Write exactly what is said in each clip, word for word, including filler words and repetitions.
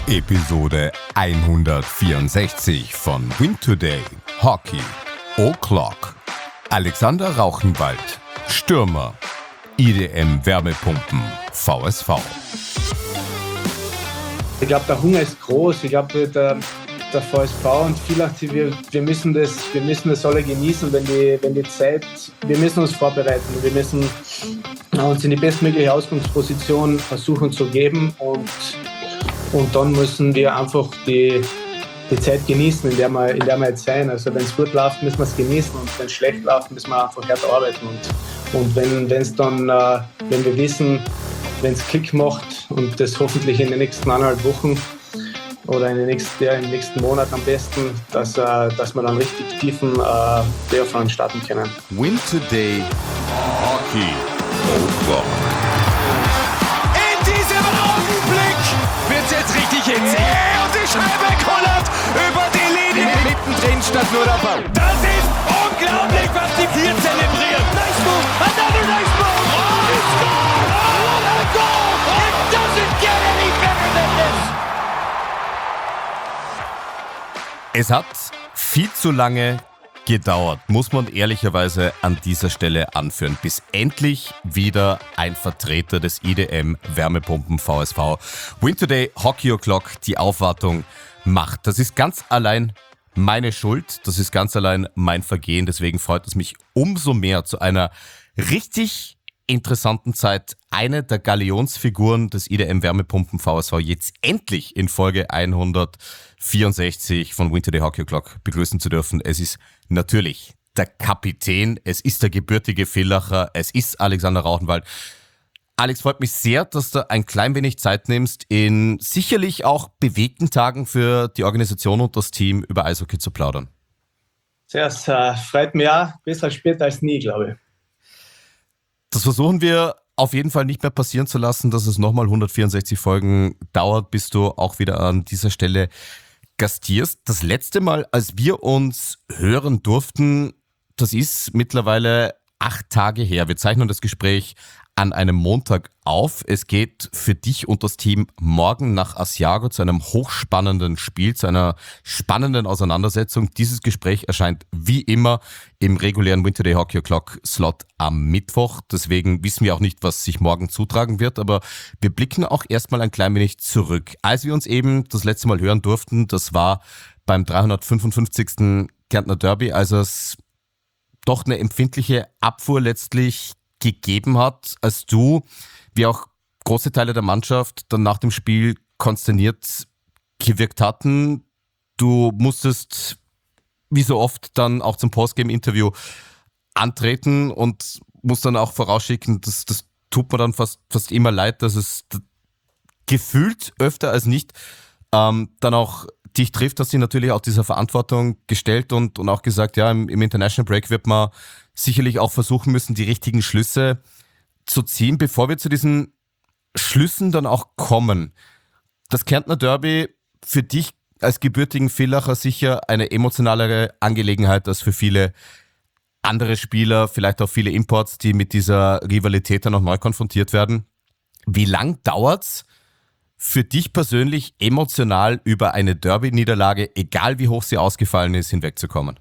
Episode hundertvierundsechzig von Win Today Hockey O'Clock. Alexander Rauchenwald, Stürmer, I D M Wärmepumpen, V S V. Ich glaube, der Hunger ist groß. Ich glaube, der, der V S V und vielleicht, wir, wir, müssen das, wir müssen das alle genießen, wenn die, wenn die Zeit, wir müssen uns vorbereiten. Wir müssen uns in die bestmögliche Ausgangsposition versuchen zu geben und, und dann müssen wir einfach die, die Zeit genießen, in der wir, in der wir jetzt sein. Also wenn es gut läuft, müssen wir es genießen und wenn es schlecht läuft, müssen wir einfach hart arbeiten. Und, und wenn es dann, äh, wenn wir wissen, wenn es Klick macht und das hoffentlich in den nächsten eineinhalb Wochen oder in den nächsten, ja, im nächsten Monat am besten, dass, äh, dass wir dann richtig tiefen äh, Playoff-Run starten können. Win Today Hockey O'Clock. In diesem Augenblick wird es jetzt richtig hitzig. Yeah, und die Scheibe kullert über die Linie. Mittendrin stand nur der Ball. Das ist unglaublich, was die vier zelebrieren. Nice move, another nice move. Oh, it's gone. Oh, what a goal. It doesn't get any better than this. Es hat viel zu lange gedauert, muss man ehrlicherweise an dieser Stelle anführen, bis endlich wieder ein Vertreter des I D M Wärmepumpen V S V Win Today Hockey O'Clock die Aufwartung macht. Das ist ganz allein meine Schuld, das ist ganz allein mein Vergehen, deswegen freut es mich umso mehr, zu einer richtig interessanten Zeit eine der Galionsfiguren des I D M Wärmepumpen V S V jetzt endlich in Folge hundertvierundsechzig von Win Today Hockey O'Clock begrüßen zu dürfen. Es ist natürlich der Kapitän, es ist der gebürtige Villacher, es ist Alexander Rauchenwald. Alex, freut mich sehr, dass du ein klein wenig Zeit nimmst, in sicherlich auch bewegten Tagen für die Organisation und das Team über Eishockey zu plaudern. Zuerst äh, freut mich auch, besser später als nie, glaube ich. Das versuchen wir auf jeden Fall nicht mehr passieren zu lassen, dass es nochmal hundertvierundsechzig Folgen dauert, bis du auch wieder an dieser Stelle gastierst. Das letzte Mal, als wir uns hören durften, das ist mittlerweile acht Tage her. Wir zeichnen das Gespräch an einem Montag auf. Es geht für dich und das Team morgen nach Asiago zu einem hochspannenden Spiel, zu einer spannenden Auseinandersetzung. Dieses Gespräch erscheint wie immer im regulären Win Today Hockey O'Clock Slot am Mittwoch. Deswegen wissen wir auch nicht, was sich morgen zutragen wird, aber wir blicken auch erstmal ein klein wenig zurück. Als wir uns eben das letzte Mal hören durften, das war beim dreihundertfünfundfünfzigsten Kärntner Derby, als es doch eine empfindliche Abfuhr letztlich gegeben hat, als du, wie auch große Teile der Mannschaft, dann nach dem Spiel konsterniert gewirkt hatten. Du musstest, wie so oft, dann auch zum Postgame-Interview antreten und musst dann auch vorausschicken, das, das tut mir dann fast, fast immer leid, dass es gefühlt öfter als nicht ähm, dann auch dich trifft, hast dich natürlich auch dieser Verantwortung gestellt und, und auch gesagt, ja, im, im International Break wird man sicherlich auch versuchen müssen, die richtigen Schlüsse zu ziehen. Bevor wir zu diesen Schlüssen dann auch kommen, das Kärntner Derby für dich als gebürtigen Villacher sicher eine emotionalere Angelegenheit als für viele andere Spieler, vielleicht auch viele Imports, die mit dieser Rivalität dann noch neu konfrontiert werden. Wie lang dauert's für dich persönlich emotional über eine Derby-Niederlage, egal wie hoch sie ausgefallen ist, hinwegzukommen?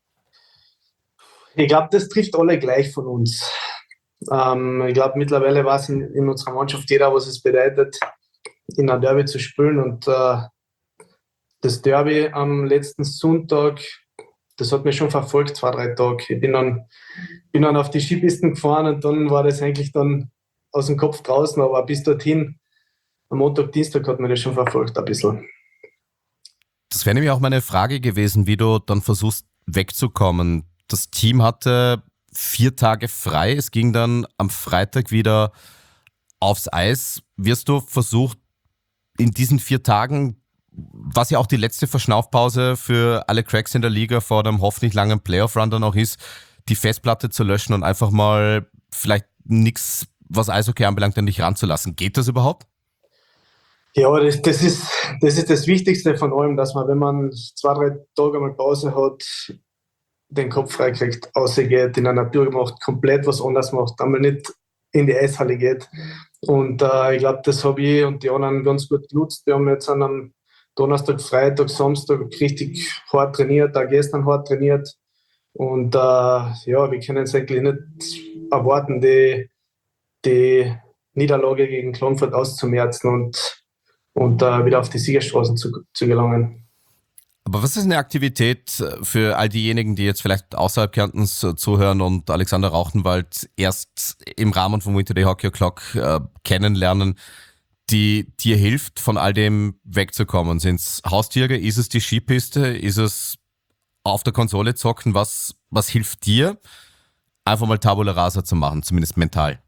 Ich glaube, das trifft alle gleich von uns. Ähm, ich glaube, mittlerweile weiß in, in unserer Mannschaft jeder, was es bedeutet, in einer Derby zu spielen. Und äh, das Derby am letzten Sonntag, das hat mich schon verfolgt, zwei, drei Tage. Ich bin dann, bin dann auf die Skipisten gefahren und dann war das eigentlich dann aus dem Kopf draußen. Aber bis dorthin, am Montag, Dienstag, hat mir das schon verfolgt ein bisschen. Das wäre nämlich auch meine Frage gewesen, wie du dann versuchst wegzukommen. Das Team hatte vier Tage frei. Es ging dann am Freitag wieder aufs Eis. Wirst du versucht, in diesen vier Tagen, was ja auch die letzte Verschnaufpause für alle Cracks in der Liga vor dem hoffentlich langen Playoff-Run dann auch ist, die Festplatte zu löschen und einfach mal vielleicht nichts, was Eishockey anbelangt, an dich ranzulassen? Geht das überhaupt? Ja, das, das, ist, das ist das Wichtigste von allem, dass man, wenn man zwei, drei Tage mal Pause hat, den Kopf freikriegt, rausgeht, in einer Natur macht, komplett was anderes macht, einmal nicht in die Eishalle geht. Und äh, ich glaube, das habe ich und die anderen ganz gut genutzt. Wir haben jetzt an einem, Donnerstag, Freitag, Samstag richtig hart trainiert, auch gestern hart trainiert. Und äh, ja, wir können es eigentlich nicht erwarten, die, die Niederlage gegen Klagenfurt auszumerzen und, und äh, wieder auf die Siegerstraßen zu, zu gelangen. Aber was ist eine Aktivität für all diejenigen, die jetzt vielleicht außerhalb Kärntens zuhören und Alexander Rauchtenwald erst im Rahmen vom Winter Day Hockey O'Clock äh, kennenlernen, die dir hilft, von all dem wegzukommen? Sind es Haustiere? Ist es die Skipiste? Ist es auf der Konsole zocken? Was, was hilft dir, einfach mal Tabula Rasa zu machen, zumindest mental?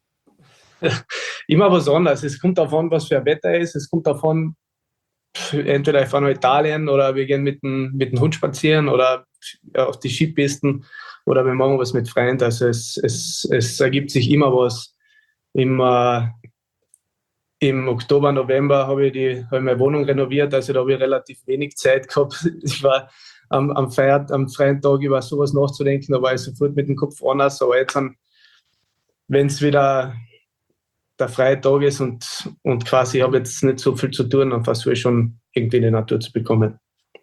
Immer was anderes. Es kommt davon, was für ein Wetter ist. Es kommt davon, entweder ich fahre nach Italien oder wir gehen mit dem, mit dem Hund spazieren oder auf die Skipisten oder wir machen was mit Freunden. Also es, es, es ergibt sich immer was. Im, äh, im Oktober, November habe ich, die, habe ich meine Wohnung renoviert, also da habe ich relativ wenig Zeit gehabt. Ich war am, am, Feiert, am freien Tag über sowas nachzudenken, da war ich sofort mit dem Kopf anders. Aber jetzt, wenn es wieder der freie Tag ist und, und quasi ich habe jetzt nicht so viel zu tun, dann versuche ich schon irgendwie in die Natur zu bekommen.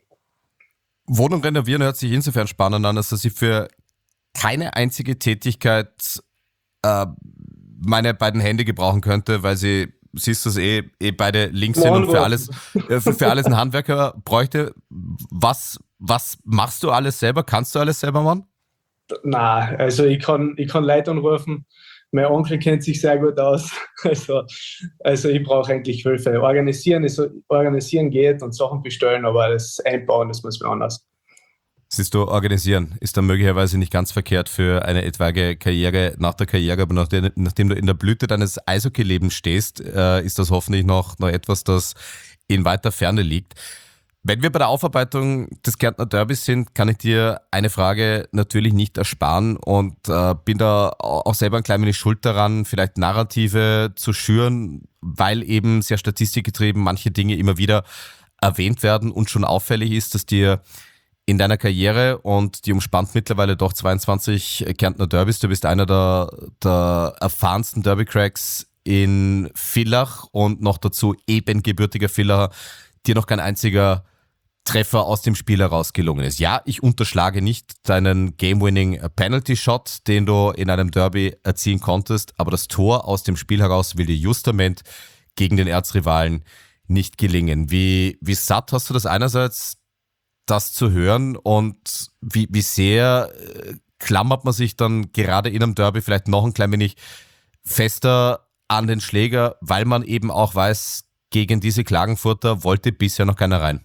Wohnung renovieren hört sich insofern spannend an, dass ich für keine einzige Tätigkeit äh, meine beiden Hände gebrauchen könnte, weil sie, siehst du es eh, eh beide links sind und für alles, äh, für alles einen Handwerker bräuchte. Was, was machst du alles selber? Kannst du alles selber machen? Nein, also ich kann, ich kann Leute anrufen. Mein Onkel kennt sich sehr gut aus. Also, also ich brauche eigentlich Hilfe. Organisieren, ist, organisieren geht und Sachen bestellen, aber das Einbauen, das muss man anders. Siehst du, organisieren ist dann möglicherweise nicht ganz verkehrt für eine etwaige Karriere nach der Karriere, aber nachdem, nachdem du in der Blüte deines Eishockey-Lebens stehst, äh, ist das hoffentlich noch, noch etwas, das in weiter Ferne liegt. Wenn wir bei der Aufarbeitung des Kärntner Derbys sind, kann ich dir eine Frage natürlich nicht ersparen und äh, bin da auch selber ein klein wenig schuld daran, vielleicht Narrative zu schüren, weil eben sehr statistikgetrieben manche Dinge immer wieder erwähnt werden und schon auffällig ist, dass dir in deiner Karriere, und die umspannt mittlerweile doch zweiundzwanzig Kärntner Derbys, du bist einer der, der erfahrensten Derby-Cracks in Villach und noch dazu eben gebürtiger Villacher, dir noch kein einziger Treffer aus dem Spiel heraus gelungen ist. Ja, ich unterschlage nicht deinen Game-Winning-Penalty-Shot, den du in einem Derby erzielen konntest, aber das Tor aus dem Spiel heraus will dir justament gegen den Erzrivalen nicht gelingen. Wie, wie satt hast du das einerseits, das zu hören, und wie, wie sehr äh, klammert man sich dann gerade in einem Derby vielleicht noch ein klein wenig fester an den Schläger, weil man eben auch weiß, gegen diese Klagenfurter wollte bisher noch keiner rein.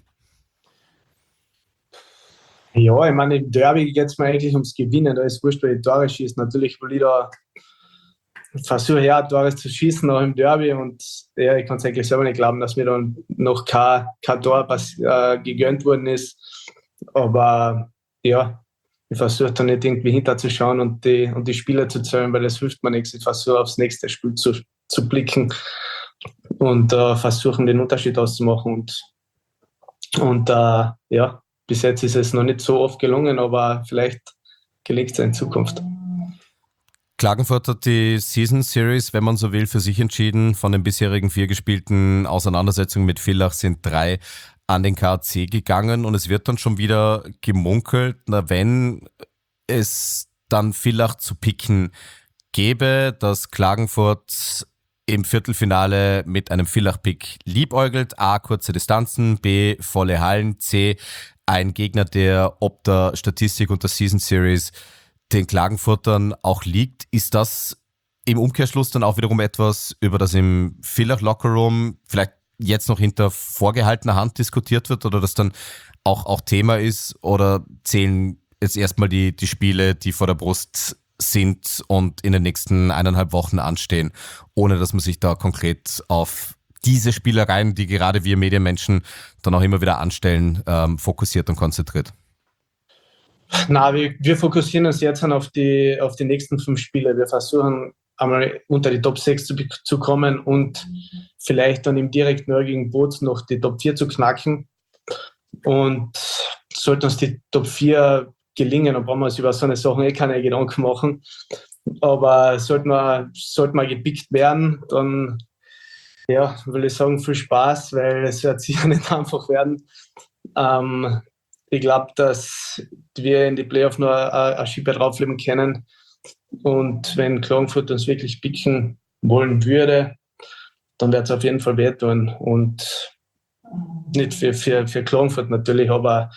Ja, ich meine, im Derby geht es mir eigentlich ums Gewinnen. Da ist wurscht, weil die Tore schießen. Natürlich will ich da versuche, ja, Tore zu schießen, auch im Derby. Und ja, ich kann es eigentlich selber nicht glauben, dass mir dann noch kein, kein Tor äh, gegönnt worden ist. Aber ja, ich versuche da nicht irgendwie hinterzuschauen und die, und die Spieler zu zählen, weil das hilft mir nichts. Ich versuche aufs nächste Spiel zu, zu blicken und äh, versuchen, den Unterschied auszumachen. Und, und äh, ja, bis jetzt ist es noch nicht so oft gelungen, aber vielleicht gelingt es in Zukunft. Klagenfurt hat die Season Series, wenn man so will, für sich entschieden. Von den bisherigen vier gespielten Auseinandersetzungen mit Villach sind drei an den K A C gegangen, und es wird dann schon wieder gemunkelt, na, wenn es dann Villach zu picken gäbe, dass Klagenfurt im Viertelfinale mit einem Villach-Pick liebäugelt. A, kurze Distanzen, B, volle Hallen, C, ein Gegner, der ob der Statistik und der Season Series den Klagenfurtern auch liegt. Ist das im Umkehrschluss dann auch wiederum etwas, über das im Villach Lockerroom vielleicht jetzt noch hinter vorgehaltener Hand diskutiert wird, oder das dann auch, auch Thema ist, oder zählen jetzt erstmal die, die Spiele, die vor der Brust sind und in den nächsten eineinhalb Wochen anstehen, ohne dass man sich da konkret auf diese Spielereien, die gerade wir Medienmenschen dann auch immer wieder anstellen, ähm, fokussiert und konzentriert? Na, wir, wir fokussieren uns jetzt auf die, auf die nächsten fünf Spiele. Wir versuchen einmal unter die Top sechs zu, zu kommen und vielleicht dann im direkten gegen Bozen noch die Top vier zu knacken. Und sollten uns die Top vier gelingen, dann brauchen wir uns über so eine Sache eh keine Gedanken machen. Aber sollten wir, sollten wir gepickt werden, dann ja, will ich sagen, viel Spaß, weil es wird sicher nicht einfach werden. Ähm, ich glaube, dass wir in die Playoff nur eine, eine Schippe draufleben können. Und wenn Klagenfurt uns wirklich picken wollen würde, dann wird es auf jeden Fall wehtun. Und nicht für, für, für Klagenfurt natürlich, aber,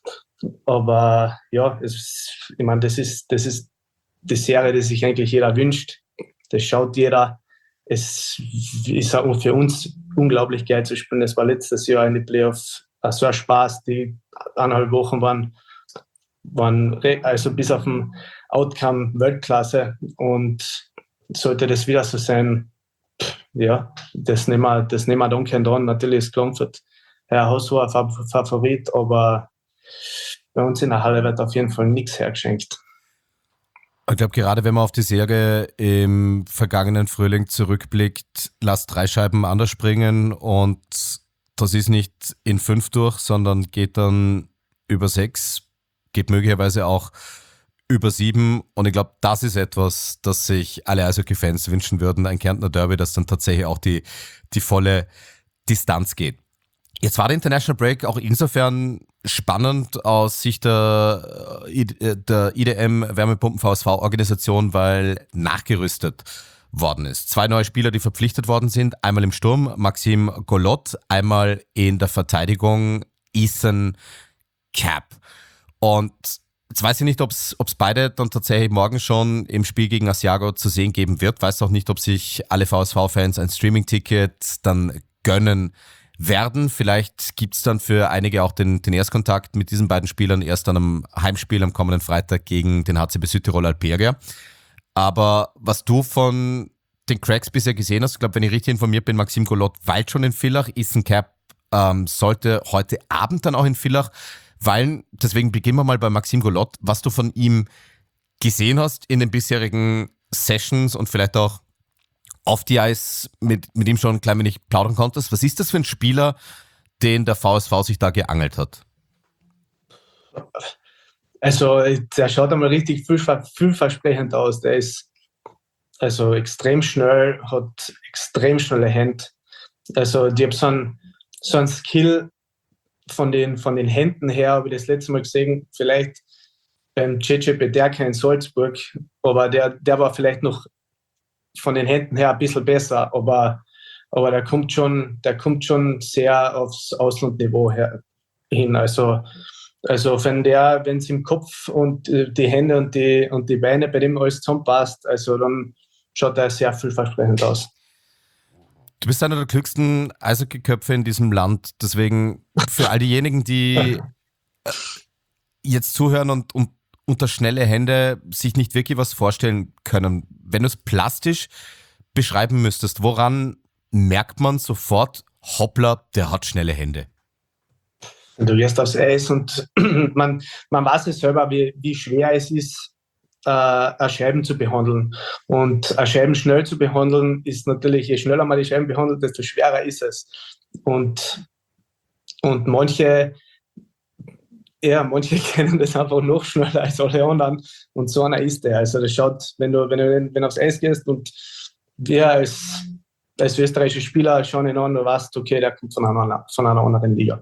aber ja, es, ich meine, das ist, das ist die Serie, die sich eigentlich jeder wünscht. Das schaut jeder. Es ist auch für uns unglaublich geil zu spielen. Es war letztes Jahr in die Playoffs so ein Spaß. Die eineinhalb Wochen waren, waren also bis auf den Outcome Weltklasse. Und sollte das wieder so sein, ja, das nehmen wir, das nehmen wir dann keinen dran. Natürlich ist Klagenfurt ein haushoher Favorit, aber bei uns in der Halle wird auf jeden Fall nichts hergeschenkt. Ich glaube, gerade wenn man auf die Serie im vergangenen Frühling zurückblickt, lasst drei Scheiben anders springen und das ist nicht in fünf durch, sondern geht dann über sechs, geht möglicherweise auch über sieben und ich glaube, das ist etwas, das sich alle Eishockey-Fans wünschen würden, ein Kärntner Derby, das dann tatsächlich auch die, die volle Distanz geht. Jetzt war der International Break auch insofern spannend aus Sicht der, der I D M Wärmepumpen V S V-Organisation, weil nachgerüstet worden ist. Zwei neue Spieler, die verpflichtet worden sind. Einmal im Sturm Maxim Golot, einmal in der Verteidigung Ethan Cap. Und jetzt weiß ich nicht, ob es beide dann tatsächlich morgen schon im Spiel gegen Asiago zu sehen geben wird. Weiß auch nicht, ob sich alle V S V-Fans ein Streaming-Ticket dann gönnen werden. Vielleicht gibt's dann für einige auch den, den Erstkontakt mit diesen beiden Spielern erst dann am Heimspiel am kommenden Freitag gegen den H C B Südtirol Alperia. Aber was du von den Cracks bisher gesehen hast, ich glaube, wenn ich richtig informiert bin, Maxim Golot weilt schon in Villach, Ethan Cap ähm, sollte heute Abend dann auch in Villach weilen. Deswegen beginnen wir mal bei Maxim Golot, was du von ihm gesehen hast in den bisherigen Sessions und vielleicht auch auf die Eis mit, mit ihm schon ein klein wenig plaudern konntest. Was ist das für ein Spieler, den der V S V sich da geangelt hat? Also, der schaut einmal richtig viel, vielversprechend aus. Der ist also extrem schnell, hat extrem schnelle Hände. Also, die haben so einen, so einen Skill von den, von den Händen her, habe ich das letzte Mal gesehen, vielleicht beim J J Peterka in Salzburg, aber der, der war vielleicht noch von den Händen her ein bisschen besser, aber, aber der kommt schon, der kommt schon sehr aufs Auslandniveau her, hin. Also, also wenn der, wenn es im Kopf und die Hände und die, und die Beine bei dem alles zusammenpasst, also dann schaut er sehr vielversprechend aus. Du bist einer der klügsten Eishockey-Köpfe in diesem Land, deswegen für all diejenigen, die jetzt zuhören und, und unter schnelle Hände sich nicht wirklich was vorstellen können. Wenn du es plastisch beschreiben müsstest, woran merkt man sofort, hoppla, der hat schnelle Hände? Du gehst aufs Eis und man, man weiß es selber, wie, wie schwer es ist, äh, eine Scheiben zu behandeln. Und eine Scheiben schnell zu behandeln ist natürlich, je schneller man die Scheiben behandelt, desto schwerer ist es. Und, und manche Ja, manche kennen das einfach noch schneller als alle anderen und so einer ist der. Also das schaut, wenn du, wenn du, wenn du aufs Eis gehst und wir als, als österreichische Spieler schauen ihn an, du weißt, okay, der kommt von einer, von einer anderen Liga.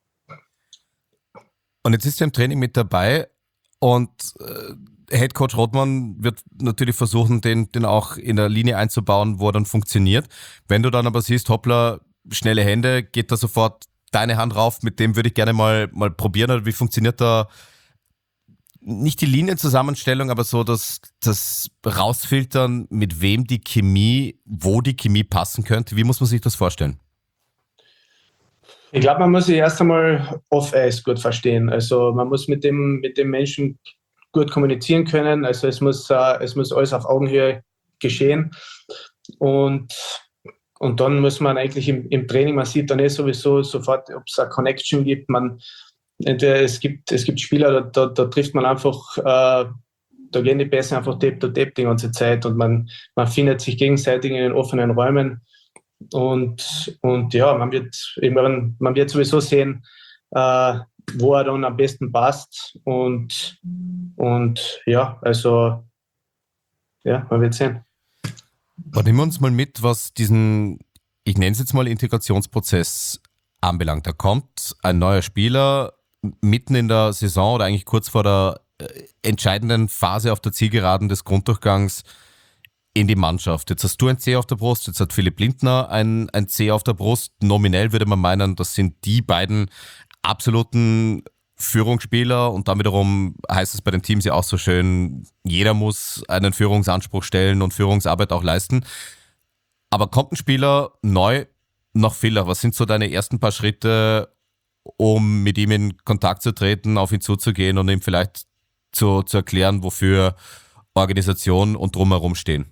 Und jetzt ist er im Training mit dabei und äh, Headcoach Rothmann wird natürlich versuchen, den, den auch in der Linie einzubauen, wo er dann funktioniert. Wenn du dann aber siehst, hoppla, schnelle Hände, geht da sofort deine Hand rauf, mit dem würde ich gerne mal, mal probieren. Oder wie funktioniert da nicht die Linienzusammenstellung, aber so das, das Rausfiltern, mit wem die Chemie, wo die Chemie passen könnte? Wie muss man sich das vorstellen? Ich glaube, man muss sich erst einmal off-Eis gut verstehen. Also man muss mit dem, mit dem Menschen gut kommunizieren können. Also es muss, äh, es muss alles auf Augenhöhe geschehen. Und Und dann muss man eigentlich im, im Training, man sieht dann eh sowieso sofort, ob es eine Connection gibt. Man, entweder es gibt, es gibt Spieler, da, da, da trifft man einfach, äh, da gehen die Pässe einfach Tape to Tape die ganze Zeit und man, man findet sich gegenseitig in den offenen Räumen. Und, und ja, man wird, irgendwann, man wird sowieso sehen, äh, wo er dann am besten passt. Und, und ja, also ja, man wird sehen. Aber nehmen wir uns mal mit, was diesen ich nenne es jetzt mal Integrationsprozess anbelangt. Da kommt ein neuer Spieler mitten in der Saison oder eigentlich kurz vor der äh, entscheidenden Phase auf der Zielgeraden des Grunddurchgangs in die Mannschaft. Jetzt hast du ein C auf der Brust, jetzt hat Philipp Lindner ein, ein C auf der Brust. Nominell würde man meinen, das sind die beiden absoluten Führungsspieler und dann wiederum heißt es bei den Teams ja auch so schön, jeder muss einen Führungsanspruch stellen und Führungsarbeit auch leisten. Aber kommt ein Spieler neu nach Villach? Was sind so deine ersten paar Schritte, um mit ihm in Kontakt zu treten, auf ihn zuzugehen und ihm vielleicht zu, zu erklären, wofür Organisation und Drumherum stehen?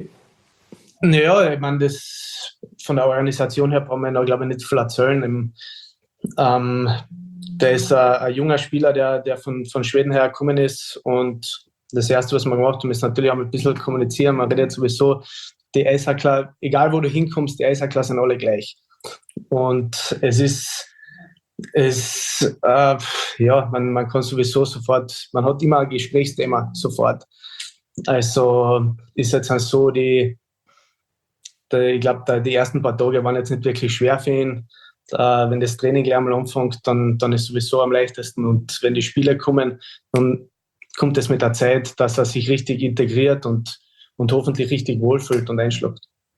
Naja, ich meine, das von der Organisation her brauchen wir noch, glaube ich, nicht viel erzählen. Im, ähm, der ist ein, ein junger Spieler, der, der von, von Schweden her gekommen ist und das Erste, was wir gemacht haben, ist natürlich auch ein bisschen kommunizieren. Man redet sowieso, die Eishockler, egal wo du hinkommst, die Eishockler sind alle gleich. Und es ist, es, äh, ja, man, man kann sowieso sofort, man hat immer ein Gesprächsthema sofort. Also ist jetzt halt so, die, die ich glaube, die ersten paar Tage waren jetzt nicht wirklich schwer für ihn. Äh, wenn das Training gleich einmal anfängt, dann, dann ist es sowieso am leichtesten. Und wenn die Spiele kommen, dann kommt es mit der Zeit, dass er sich richtig integriert und, und hoffentlich richtig wohlfühlt und einschlägt.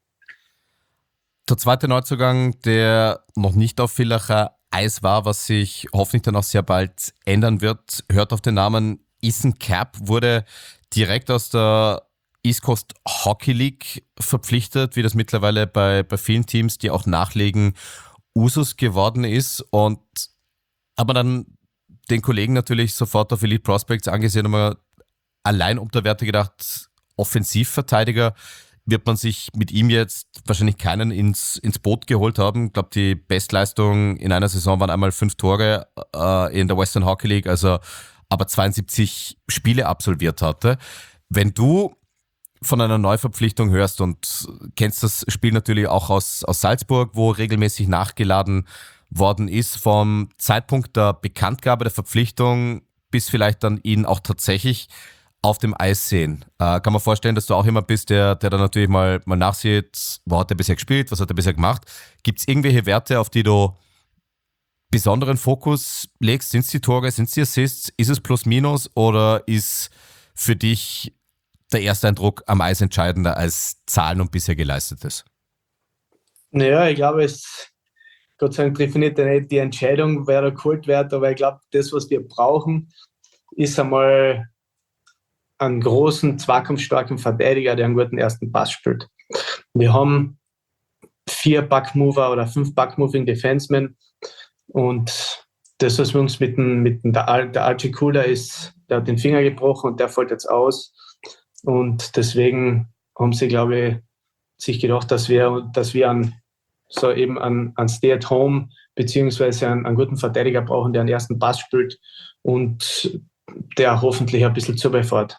Der zweite Neuzugang, der noch nicht auf Villacher Eis war, was sich hoffentlich dann auch sehr bald ändern wird, hört auf den Namen Ethan Cap, wurde direkt aus der East Coast Hockey League verpflichtet, wie das mittlerweile bei, bei vielen Teams, die auch nachlegen, Usus geworden ist. Und aber dann den Kollegen natürlich sofort auf Elite Prospects angesehen und mal allein unter der Werte gedacht, Offensivverteidiger wird man sich mit ihm jetzt wahrscheinlich keinen ins, ins Boot geholt haben. Ich glaube, die Bestleistung in einer Saison waren einmal fünf Tore äh, in der Western Hockey League, also aber zweiundsiebzig Spiele absolviert hatte. Wenn du von einer Neuverpflichtung hörst und kennst das Spiel natürlich auch aus, aus Salzburg, wo regelmäßig nachgeladen worden ist, vom Zeitpunkt der Bekanntgabe der Verpflichtung bis vielleicht dann ihn auch tatsächlich auf dem Eis sehen. Äh, kann man vorstellen, dass du auch jemand bist, der, der dann natürlich mal, mal nachsieht, wo hat er bisher gespielt, was hat er bisher gemacht. Gibt es irgendwelche Werte, auf die du besonderen Fokus legst? Sind es die Tore, sind es die Assists, ist es plus minus oder ist für dich der erste Eindruck am Eis entscheidender als Zahlen und bisher Geleistetes? Naja, ich glaube, es Gott sei Dank definiert er nicht die Entscheidung, wer da geholt wird, aber ich glaube, das, was wir brauchen, ist einmal einen großen, zweikampfstarken Verteidiger, der einen guten ersten Pass spielt. Wir haben vier Backmover oder fünf Backmoving Defensemen und das, was wir uns mit dem, mit dem der, Al, der Archie Kula ist, der hat den Finger gebrochen und der fällt jetzt aus. Und deswegen haben sie, glaube ich, sich gedacht, dass wir, dass wir einen, so eben einen, einen Stay-at-Home beziehungsweise einen, einen guten Verteidiger brauchen, der einen ersten Pass spielt und der hoffentlich ein bisschen zubefährt.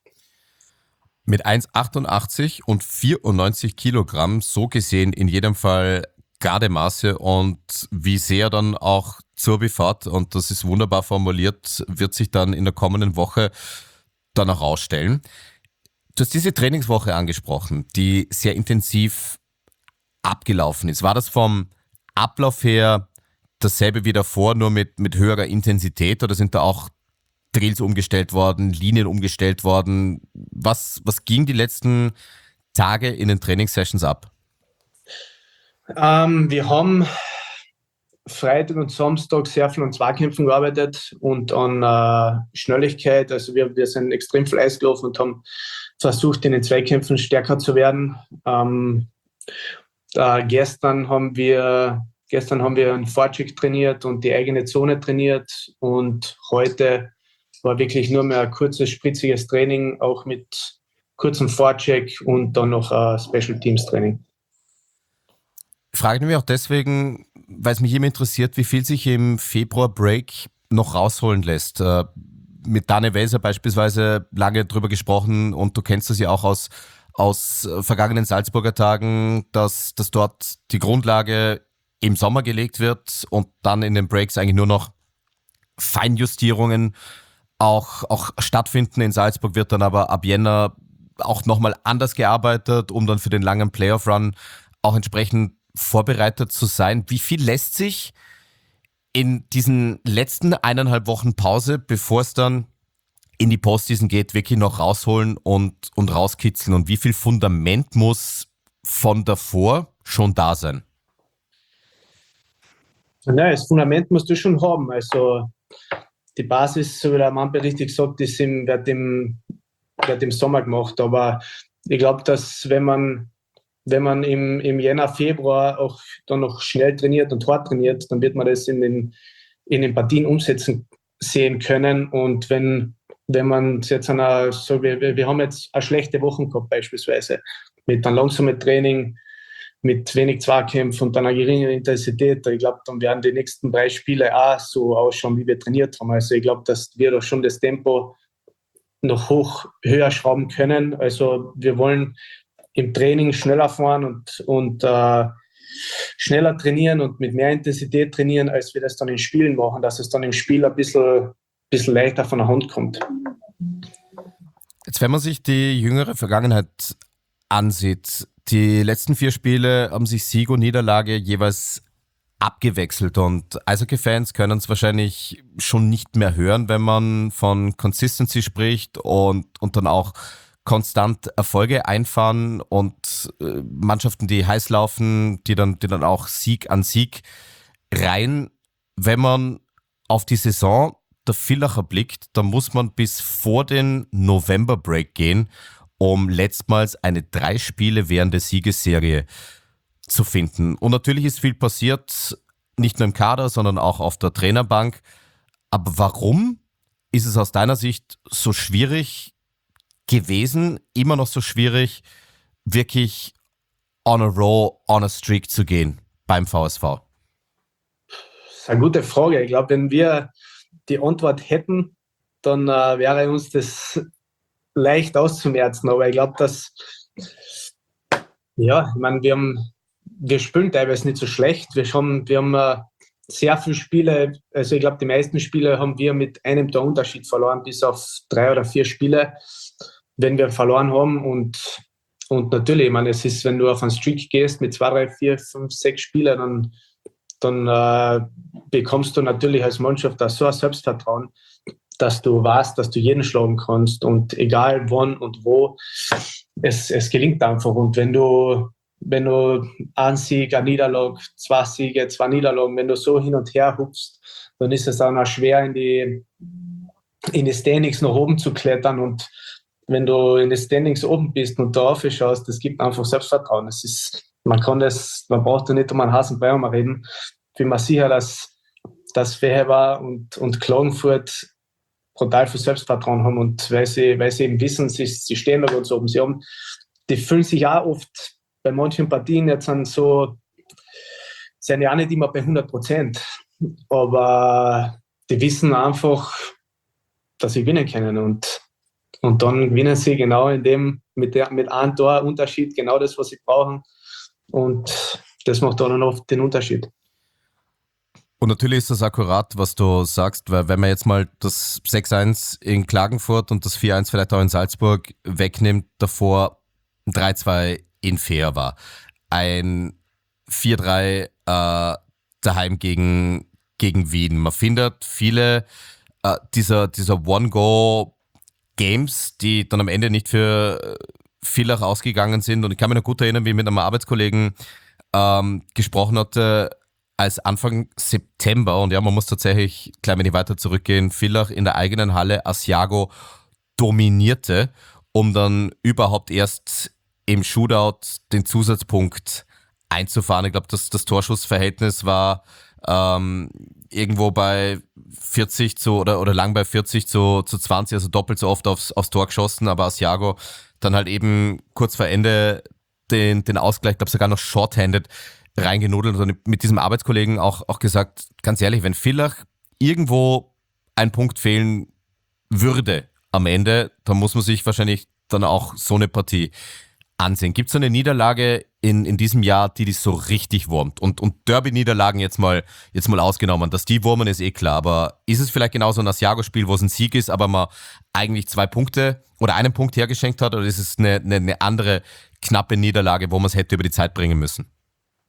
Mit eins Komma achtundachtzig und vierundneunzig Kilogramm, so gesehen in jedem Fall Gardemaße und wie sehr dann auch zur Befahrt, und das ist wunderbar formuliert, wird sich dann in der kommenden Woche dann auch rausstellen. Du hast diese Trainingswoche angesprochen, die sehr intensiv abgelaufen ist. War das vom Ablauf her dasselbe wie davor, nur mit, mit höherer Intensität, oder sind da auch Drills umgestellt worden, Linien umgestellt worden? Was, was ging die letzten Tage in den Trainingssessions ab? Ähm, wir haben Freitag und Samstag sehr viel an Zweikämpfen gearbeitet und an äh, Schnelligkeit. Also wir, wir sind extrem viel Eis gelaufen und haben versucht, in den Zweikämpfen stärker zu werden. Ähm, äh, gestern haben wir gestern haben wir einen Vorcheck trainiert und die eigene Zone trainiert und heute war wirklich nur mehr ein kurzes, spritziges Training, auch mit kurzem Vorcheck und dann noch ein Special Teams Training. Frage mich auch deswegen, weil es mich immer interessiert, wie viel sich im Februar-Break noch rausholen lässt. Äh, mit Dane Welser beispielsweise lange drüber gesprochen und du kennst das ja auch aus, aus vergangenen Salzburger Tagen, dass, dass dort die Grundlage im Sommer gelegt wird und dann in den Breaks eigentlich nur noch Feinjustierungen auch, auch stattfinden. In Salzburg wird dann aber ab Jänner auch nochmal anders gearbeitet, um dann für den langen Playoff-Run auch entsprechend vorbereitet zu sein. Wie viel lässt sich in diesen letzten eineinhalb Wochen Pause, bevor es dann in die Postseason geht, wirklich noch rausholen und, und rauskitzeln? Und wie viel Fundament muss von davor schon da sein? Ja, das Fundament musst du schon haben. Also die Basis, so wie der Mann richtig gesagt, ist im, wird, im, wird im Sommer gemacht. Aber ich glaube, dass wenn man, wenn man im, im Jänner, Februar auch dann noch schnell trainiert und hart trainiert, dann wird man das in den, in den Partien umsetzen sehen können. Und wenn, wenn man jetzt einer, so wir, wir haben jetzt eine schlechte Woche gehabt beispielsweise, mit einem langsamen Training, mit wenig Zweikämpfen und einer geringen Intensität. Ich glaube, dann werden die nächsten drei Spiele auch so ausschauen, wie wir trainiert haben. Also ich glaube, dass wir doch schon das Tempo noch hoch höher schrauben können. Also wir wollen im Training schneller fahren und, und äh, schneller trainieren und mit mehr Intensität trainieren, als wir das dann in Spielen machen, dass es dann im Spiel ein bisschen, bisschen leichter von der Hand kommt. Jetzt, wenn man sich die jüngere Vergangenheit ansieht, die letzten vier Spiele haben sich Sieg und Niederlage jeweils abgewechselt und Eishockey-Fans können es wahrscheinlich schon nicht mehr hören, wenn man von Consistency spricht und, und dann auch konstant Erfolge einfahren und äh, Mannschaften, die heiß laufen, die dann, die dann auch Sieg an Sieg rein. Wenn man auf die Saison der Villacher blickt, dann muss man bis vor den November-Break gehen, um letztmals eine drei Spiele währende Siegesserie zu finden. Und natürlich ist viel passiert, nicht nur im Kader, sondern auch auf der Trainerbank. Aber warum ist es aus deiner Sicht so schwierig gewesen, immer noch so schwierig, wirklich on a roll, on a streak zu gehen beim V S V? Das ist eine gute Frage. Ich glaube, wenn wir die Antwort hätten, dann äh, wäre uns das leicht auszumerzen, aber ich glaube, dass ja, ich meine, wir haben, wir spielen teilweise nicht so schlecht. Wir haben, wir haben uh, sehr viele Spiele, also ich glaube, die meisten Spiele haben wir mit einem Tor Unterschied verloren, bis auf drei oder vier Spiele, wenn wir verloren haben. Und, und natürlich, ich meine, es ist, wenn du auf einen Streak gehst mit zwei, drei, vier, fünf, sechs Spielen, dann, dann uh, bekommst du natürlich als Mannschaft auch so ein Selbstvertrauen, dass du weißt, dass du jeden schlagen kannst und egal wann und wo, es, es gelingt einfach. Und wenn du, wenn du ein Sieg, eine Niederlage, zwei Siege, zwei Niederlagen, wenn du so hin und her hupst, dann ist es auch noch schwer, in die, in die Standings nach oben zu klettern. Und wenn du in die Standings oben bist und da aufschaust, das gibt einfach Selbstvertrauen. Das ist, man kann das, man braucht ja nicht um einen heißen Brei reden. Ich bin mir sicher, dass, dass Fehervar und, und Klagenfurt brutal viel Selbstvertrauen haben und weil sie, weil sie eben wissen, sie, sie stehen da ganz oben. Sie haben, die fühlen sich auch oft bei manchen Partien jetzt sind so, sind ja auch nicht immer bei hundert Prozent, aber die wissen einfach, dass sie gewinnen können und, und dann gewinnen sie genau in dem, mit, der, mit einem Tor Unterschied, genau das, was sie brauchen und das macht dann oft den Unterschied. Und natürlich ist das akkurat, was du sagst, weil wenn man jetzt mal das sechs eins in Klagenfurt und das vier eins vielleicht auch in Salzburg wegnimmt, davor ein drei zwei in Fehervar, ein vier drei äh, daheim gegen, gegen Wien. Man findet viele äh, dieser, dieser One-Go-Games, die dann am Ende nicht für Villach ausgegangen sind. Und ich kann mich noch gut erinnern, wie ich mit einem Arbeitskollegen ähm, gesprochen hatte, als Anfang September, und ja, man muss tatsächlich, gleich wenn ich weiter zurückgehen, Villach in der eigenen Halle Asiago dominierte, um dann überhaupt erst im Shootout den Zusatzpunkt einzufahren. Ich glaube, das, das Torschussverhältnis war ähm, irgendwo bei vierzig zu, oder, oder lang bei vierzig zu, zu zwanzig, also doppelt so oft aufs, aufs Tor geschossen, aber Asiago dann halt eben kurz vor Ende den, den Ausgleich, ich glaube sogar noch shorthanded, reingenudelt und mit diesem Arbeitskollegen auch, auch gesagt, ganz ehrlich, wenn Villach irgendwo ein Punkt fehlen würde am Ende, dann muss man sich wahrscheinlich dann auch so eine Partie ansehen. Gibt es so eine Niederlage in, in diesem Jahr, die dich so richtig wurmt? Und, und Derby-Niederlagen jetzt mal, jetzt mal ausgenommen, dass die wurmen, ist eh klar, aber ist es vielleicht genauso ein Asiago-Spiel, wo es ein Sieg ist, aber man eigentlich zwei Punkte oder einen Punkt hergeschenkt hat, oder ist es eine, eine, eine andere knappe Niederlage, wo man es hätte über die Zeit bringen müssen?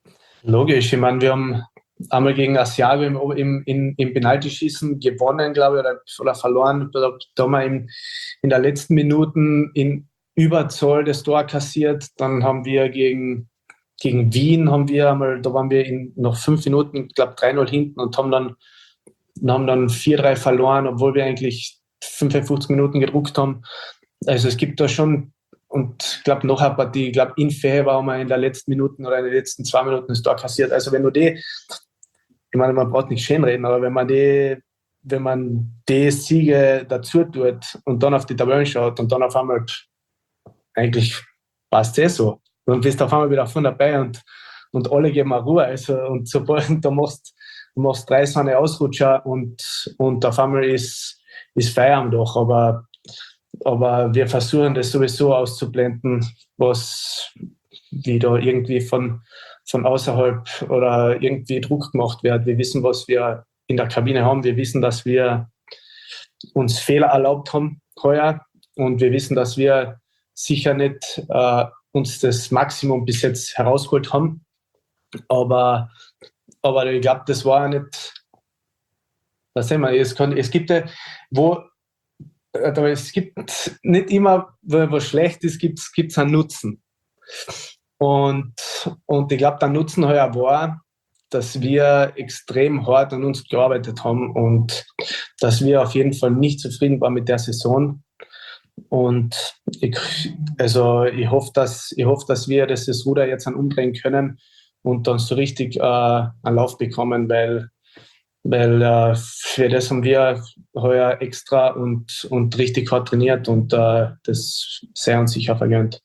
Logisch, ich meine, wir haben einmal gegen Asiago im, im, im, im Penaltyschießen gewonnen, glaube ich, oder, oder verloren. Da, da haben wir in, in der letzten Minuten in Überzahl das Tor kassiert. Dann haben wir gegen, gegen Wien, haben wir einmal, da waren wir in noch fünf Minuten, ich glaube drei null hinten und haben dann, haben dann vier drei verloren, obwohl wir eigentlich fünfundfünfzig Minuten gedruckt haben. Also es gibt da schon, und ich glaube noch eine Partie, ich glaube in Fehe war man in der letzten Minuten oder in den letzten zwei Minuten das Tor kassiert. Also wenn du die, ich meine, man braucht nicht schön reden, aber wenn man die, wenn man die Siege dazu tut und dann auf die Tabellen schaut und dann auf einmal eigentlich passt es so. Dann bist du auf einmal wieder von dabei und, und alle geben mal Ruhe. Also, und sobald du machst, du machst drei so eine Ausrutscher und, und auf einmal ist, ist Feierabend doch. Aber, aber wir versuchen das sowieso auszublenden, was wieder irgendwie von, von außerhalb oder irgendwie Druck gemacht wird. Wir wissen, was wir in der Kabine haben. Wir wissen, dass wir uns Fehler erlaubt haben heuer. Und wir wissen, dass wir sicher nicht äh, uns das Maximum bis jetzt herausgeholt haben. Aber, aber ich glaube, das war nicht, was sehen wir, es, kann, es gibt ja, wo, aber es gibt nicht immer, wo was schlecht ist, gibt es einen Nutzen. Und, und ich glaube, der Nutzen heuer war, dass wir extrem hart an uns gearbeitet haben und dass wir auf jeden Fall nicht zufrieden waren mit der Saison. Und ich, also ich hoffe, dass, ich hoffe, dass wir das, das Ruder jetzt dann umdrehen können und dann so richtig äh, einen Lauf bekommen, weil, weil äh, für das haben wir heuer extra und, und richtig hart trainiert und äh, das sei uns sicher vergönnt.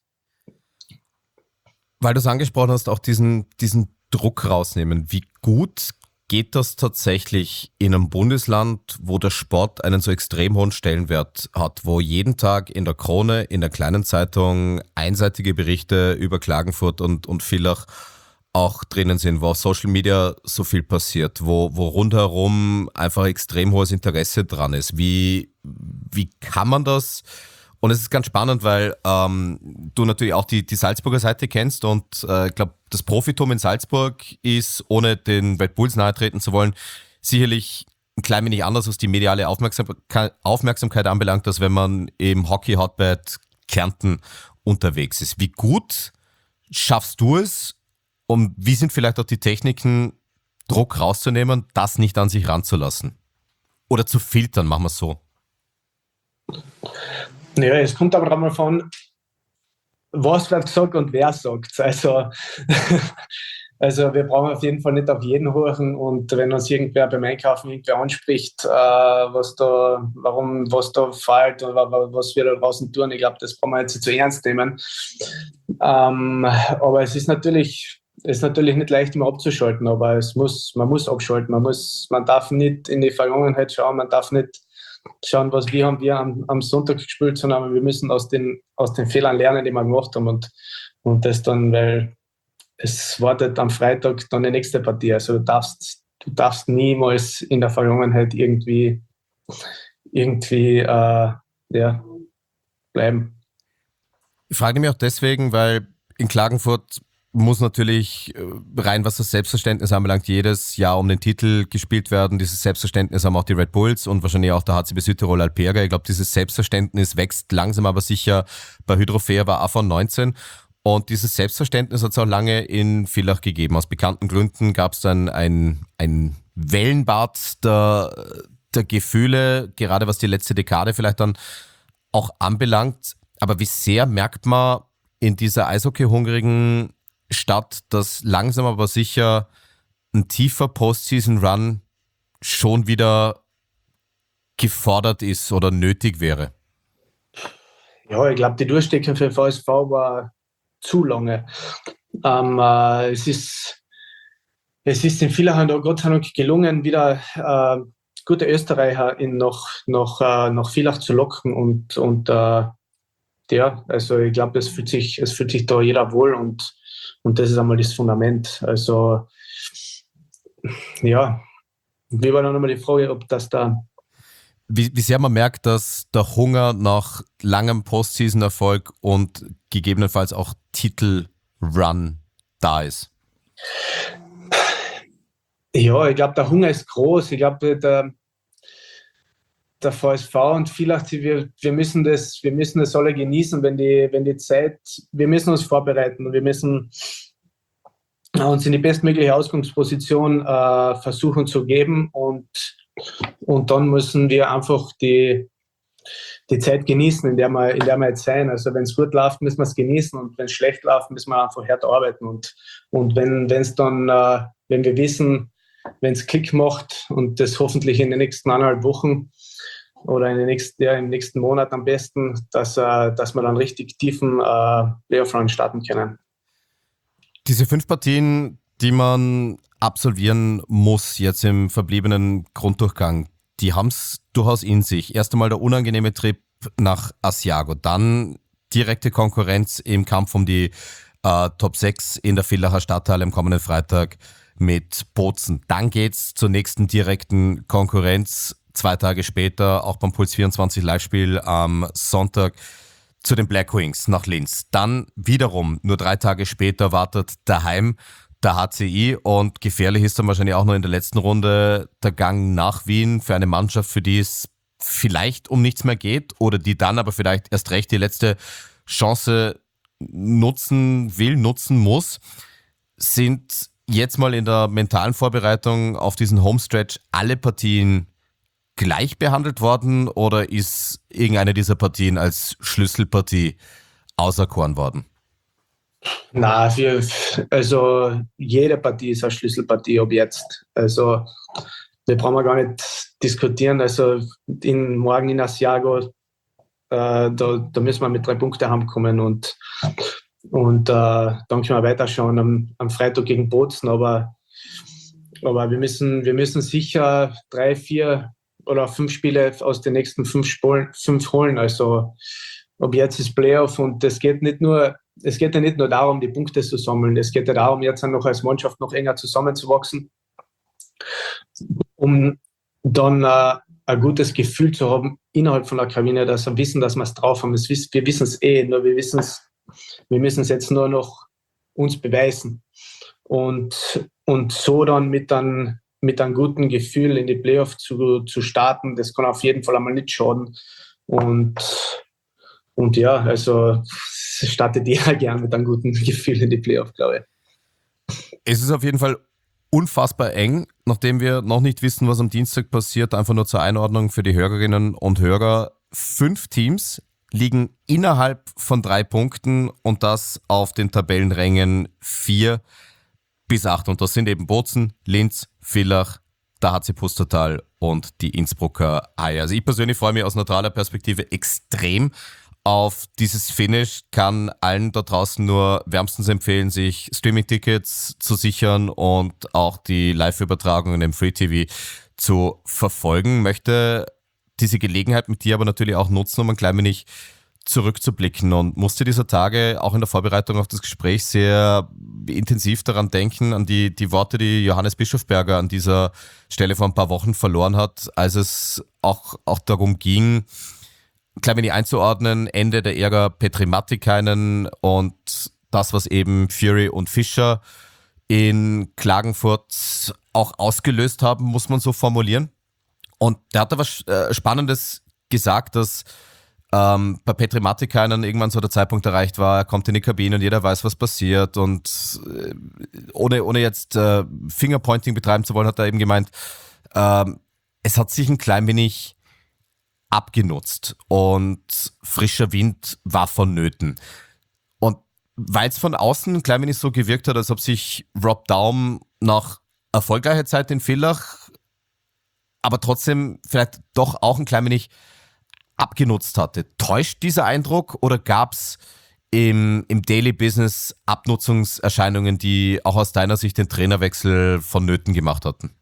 Weil du es angesprochen hast, auch diesen, diesen Druck rausnehmen. Wie gut geht das tatsächlich in einem Bundesland, wo der Sport einen so extrem hohen Stellenwert hat, wo jeden Tag in der Krone, in der kleinen Zeitung einseitige Berichte über Klagenfurt und, und Villach auch drinnen sind, wo auf Social Media so viel passiert, wo, wo rundherum einfach extrem hohes Interesse dran ist. Wie, wie kann man das? Und es ist ganz spannend, weil ähm, du natürlich auch die, die Salzburger Seite kennst und äh, ich glaube, das Profitum in Salzburg ist, ohne den Red Bulls nahetreten zu wollen, sicherlich ein klein wenig anders, was die mediale Aufmerksamkeit, Aufmerksamkeit anbelangt, als wenn man im Hockey-Hotbed Kärnten unterwegs ist. Wie gut schaffst du es und wie sind vielleicht auch die Techniken, Druck rauszunehmen, das nicht an sich ranzulassen? Oder zu filtern, machen wir es so. Ja, es kommt aber einmal von, was wird gesagt und wer sagt es. Also, also wir brauchen auf jeden Fall nicht auf jeden hören und wenn uns irgendwer beim Einkaufen irgendwer anspricht, äh, was da, warum, was da fällt oder was wir da draußen tun, ich glaube, das brauchen wir jetzt nicht zu ernst nehmen. Ähm, aber es ist natürlich, es ist natürlich nicht leicht, immer abzuschalten, aber es muss, man muss abschalten, man muss, man darf nicht in die Vergangenheit schauen, man darf nicht schauen, was wir haben wir am, am Sonntag gespielt, sondern wir müssen aus den, aus den Fehlern lernen, die wir gemacht haben und, und das dann, weil es wartet am Freitag dann die nächste Partie. Also du darfst, du darfst niemals in der Vergangenheit irgendwie, irgendwie äh, ja, bleiben. Ich frage mich auch deswegen, weil in Klagenfurt muss natürlich rein, was das Selbstverständnis anbelangt, jedes Jahr um den Titel gespielt werden. Dieses Selbstverständnis haben auch die Red Bulls und wahrscheinlich auch der H C B Südtirol Alperga. Ich glaube, dieses Selbstverständnis wächst langsam, aber sicher. Bei Hydrofea war A V neunzehn und dieses Selbstverständnis hat es auch lange in Villach gegeben. Aus bekannten Gründen gab es dann ein, ein Wellenbad der, der Gefühle, gerade was die letzte Dekade vielleicht dann auch anbelangt. Aber wie sehr merkt man in dieser eishockey-hungrigen Stadt, dass langsam aber sicher ein tiefer Postseason-Run schon wieder gefordert ist oder nötig wäre? Ja, ich glaube, die Durchstrecke für V S V war zu lange. Ähm, äh, es ist, es ist in Villach Gott sei Dank gelungen, wieder äh, gute Österreicher in noch, noch, äh, nach Villach zu locken und, und äh, ja, also ich glaube, es fühlt sich, es fühlt sich da jeder wohl und Und das ist einmal das Fundament. Also, ja, wie war dann nochmal die Frage, ob das da. Wie, wie sehr man merkt, dass der Hunger nach langem Postseason-Erfolg und gegebenenfalls auch Titel-Run da ist? Ja, ich glaube, der Hunger ist groß. Ich glaube, der, der V S V und vielleicht, wir, wir, müssen das, wir müssen das alle genießen, wenn die, wenn die Zeit, wir müssen uns vorbereiten und wir müssen uns in die bestmögliche Ausgangsposition äh, versuchen zu geben und, und dann müssen wir einfach die, die Zeit genießen, in der wir, in der wir jetzt sein. Also wenn es gut läuft, müssen wir es genießen und wenn es schlecht läuft, müssen wir einfach hart arbeiten und, und wenn es dann, äh, wenn wir wissen, wenn es Klick macht und das hoffentlich in den nächsten eineinhalb Wochen oder in den nächsten, ja, im nächsten Monat am besten, dass, äh, dass wir dann richtig tiefen äh, Playoff-Run starten können. Diese fünf Partien, die man absolvieren muss jetzt im verbliebenen Grunddurchgang, die haben es durchaus in sich. Erst einmal der unangenehme Trip nach Asiago, dann direkte Konkurrenz im Kampf um die äh, Top sechs in der Villacher Stadthalle am kommenden Freitag mit Bozen. Dann geht's zur nächsten direkten Konkurrenz, zwei Tage später, auch beim Puls vierundzwanzig Live-Spiel am Sonntag, zu den Black Wings nach Linz. Dann wiederum, nur drei Tage später, wartet daheim der H C I und gefährlich ist dann wahrscheinlich auch noch in der letzten Runde der Gang nach Wien für eine Mannschaft, für die es vielleicht um nichts mehr geht oder die dann aber vielleicht erst recht die letzte Chance nutzen will, nutzen muss. Sind jetzt mal in der mentalen Vorbereitung auf diesen Homestretch alle Partien gleich behandelt worden oder ist irgendeine dieser Partien als Schlüsselpartie auserkoren worden? Na, wir, also jede Partie ist eine Schlüsselpartie ab jetzt. Also wir brauchen wir gar nicht diskutieren. Also in, morgen in Asiago, äh, da, da müssen wir mit drei Punkten heimkommen und Und äh, dann können wir weiterschauen am, am Freitag gegen Bozen. Aber, aber wir, müssen, wir müssen sicher drei, vier oder fünf Spiele aus den nächsten fünf, Spulen, fünf holen. Also ob jetzt ist Playoff und es geht nicht nur, es geht ja nicht nur darum, die Punkte zu sammeln. Es geht ja darum, jetzt noch als Mannschaft noch enger zusammenzuwachsen, um dann äh, ein gutes Gefühl zu haben innerhalb von der Kabine, dass wir wissen, dass wir es drauf haben. Wir wissen es eh, nur wir wissen es Wir müssen es jetzt nur noch uns beweisen und, und so dann mit, einem, mit einem guten Gefühl in die Playoff zu, zu starten, das kann auf jeden Fall einmal nicht schaden. Und, und ja, also startet jeder gern mit einem guten Gefühl in die Playoff, glaube ich. Es ist auf jeden Fall unfassbar eng, nachdem wir noch nicht wissen, was am Dienstag passiert. Einfach nur zur Einordnung für die Hörerinnen und Hörer. Fünf Teams liegen innerhalb von drei Punkten und das auf den Tabellenrängen vier bis acht. Und das sind eben Bozen, Linz, Villach, der H C Pustertal und die Innsbrucker Haie. Also ich persönlich freue mich aus neutraler Perspektive extrem auf dieses Finish, kann allen da draußen nur wärmstens empfehlen, sich Streaming-Tickets zu sichern und auch die Live-Übertragungen im Free T V zu verfolgen. Möchte diese Gelegenheit mit dir aber natürlich auch nutzen, um ein klein wenig zurückzublicken und musste dieser Tage auch in der Vorbereitung auf das Gespräch sehr intensiv daran denken, an die, die Worte, die Johannes Bischofberger an dieser Stelle vor ein paar Wochen verloren hat, als es auch, auch darum ging, ein klein wenig einzuordnen, Ende der Ära Petri Matikainen und das, was eben Fury und Fischer in Klagenfurt auch ausgelöst haben, muss man so formulieren. Und der hat da was äh, Spannendes gesagt, dass ähm, bei Petri Matikainen irgendwann so der Zeitpunkt erreicht war, er kommt in die Kabine und jeder weiß, was passiert. Und äh, ohne, ohne jetzt äh, Fingerpointing betreiben zu wollen, hat er eben gemeint, äh, es hat sich ein klein wenig abgenutzt und frischer Wind war vonnöten. Und weil es von außen ein klein wenig so gewirkt hat, als ob sich Rob Daum nach erfolgreicher Zeit in Villach aber trotzdem vielleicht doch auch ein klein wenig abgenutzt hatte. Täuscht dieser Eindruck oder gab es im, im Daily Business Abnutzungserscheinungen, die auch aus deiner Sicht den Trainerwechsel vonnöten gemacht hatten?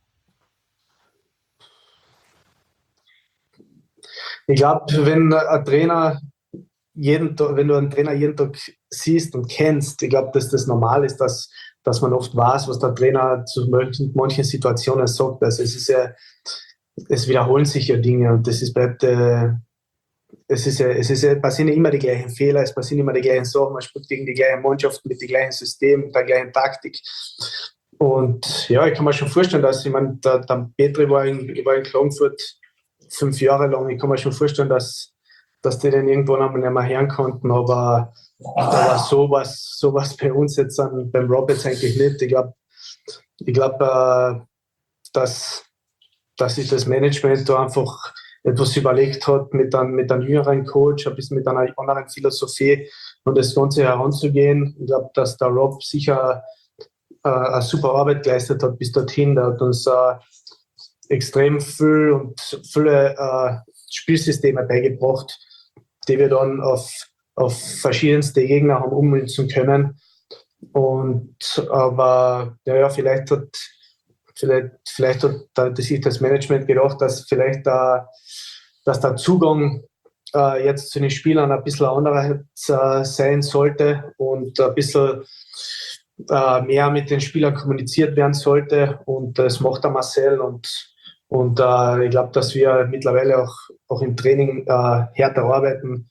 Ich glaube, wenn ein Trainer jeden Tag, wenn du einen Trainer jeden Tag siehst und kennst, ich glaube, dass das normal ist, dass, dass man oft weiß, was der Trainer zu manchen, manchen Situationen sagt. Also es ist ja Es wiederholen sich ja Dinge und das ist, bleibt, äh, es ist ja, es ist ja, passieren ja immer die gleichen Fehler, es passieren immer die gleichen Sachen, man spielt gegen die gleichen Mannschaften mit dem gleichen System, mit der gleichen Taktik und ja, ich kann mir schon vorstellen, dass ich meine, der, der Petri war in, war in Klagenfurt fünf Jahre lang. Ich kann mir schon vorstellen, dass, dass die den irgendwann einmal nicht mehr hören konnten, aber, aber sowas, sowas bei uns jetzt an, beim Rob jetzt eigentlich nicht. Ich glaube, ich glaub, äh, dass, dass sich das Management da einfach etwas überlegt hat, mit einem, mit einem jüngeren Coach, ein bisschen mit einer anderen Philosophie und das Ganze heranzugehen. Ich glaube, dass der Rob sicher äh, eine super Arbeit geleistet hat bis dorthin. Der hat uns äh, extrem viel und viele äh, Spielsysteme beigebracht, die wir dann auf, auf verschiedenste Gegner haben ummünzen können. Und aber ja, ja vielleicht hat vielleicht, vielleicht hat da, sich das Management gedacht, dass vielleicht da, dass der Zugang äh, jetzt zu den Spielern ein bisschen anderer äh, sein sollte und ein bisschen äh, mehr mit den Spielern kommuniziert werden sollte. Und das macht der Marcel und Und äh, ich glaube, dass wir mittlerweile auch, auch im Training äh, härter arbeiten.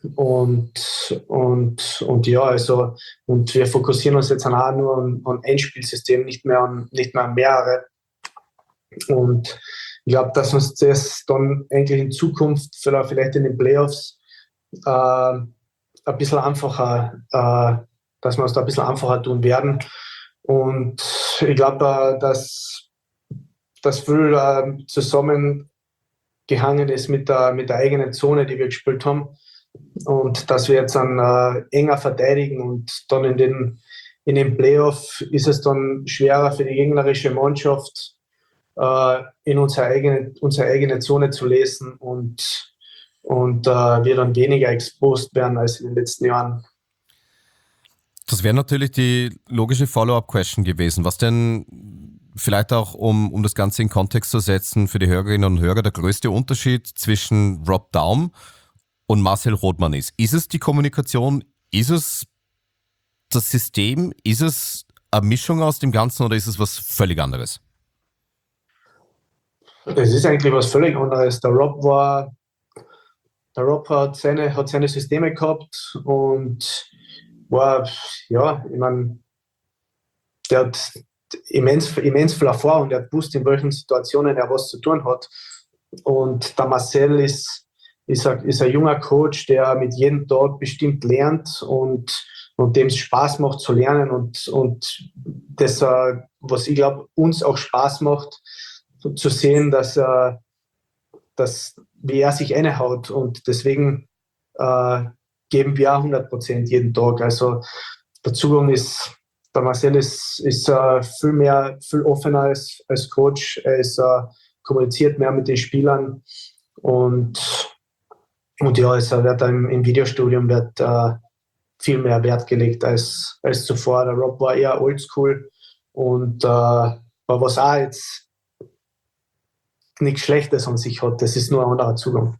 Und, und, und ja, also, und wir fokussieren uns jetzt auch nur an, an ein Spielsystem, nicht mehr an, nicht mehr an mehrere. Und ich glaube, dass uns das dann eigentlich in Zukunft, vielleicht in den Playoffs, äh, ein bisschen einfacher, äh, dass wir uns da ein bisschen einfacher tun werden. Und ich glaube, äh, dass das viel äh, zusammengehangen ist mit der, mit der eigenen Zone, die wir gespielt haben. Und dass wir jetzt dann äh, enger verteidigen und dann in den, in den Playoff ist es dann schwerer für die gegnerische Mannschaft, äh, in unsere eigene, unsere eigene Zone zu lesen und, und äh, wir dann weniger exposed werden als in den letzten Jahren. Das wäre natürlich die logische Follow-up-Question gewesen. Was denn vielleicht auch, um, um das Ganze in Kontext zu setzen, für die Hörerinnen und Hörer der größte Unterschied zwischen Rob Daum und Marcel Rothmann ist? Ist es die Kommunikation? Ist es das System? Ist es eine Mischung aus dem Ganzen oder ist es was völlig anderes? Es ist eigentlich was völlig anderes. Der Rob war, der Rob hat seine, hat seine Systeme gehabt und war, ja, ich meine, der hat immens, immens viel Erfahrung, der hat gewusst, in welchen Situationen er was zu tun hat. Und der Marcel ist, ist, ein, ist ein junger Coach, der mit jedem Tag bestimmt lernt und, und dem es Spaß macht zu lernen und, und das, was ich glaube, uns auch Spaß macht, zu sehen, dass, äh, dass wie er sich reinhaut und deswegen äh, geben wir auch hundert Prozent jeden Tag. Also der Zugang ist, der Marcel ist, ist äh, viel mehr, viel offener als, als Coach. Er ist, äh, kommuniziert mehr mit den Spielern und, und ja, es wird im, im Videostudium wird äh, viel mehr Wert gelegt als, als zuvor. Der Rob war eher oldschool und äh, aber was auch jetzt nichts Schlechtes an sich hat. Das ist nur ein anderer Zugang.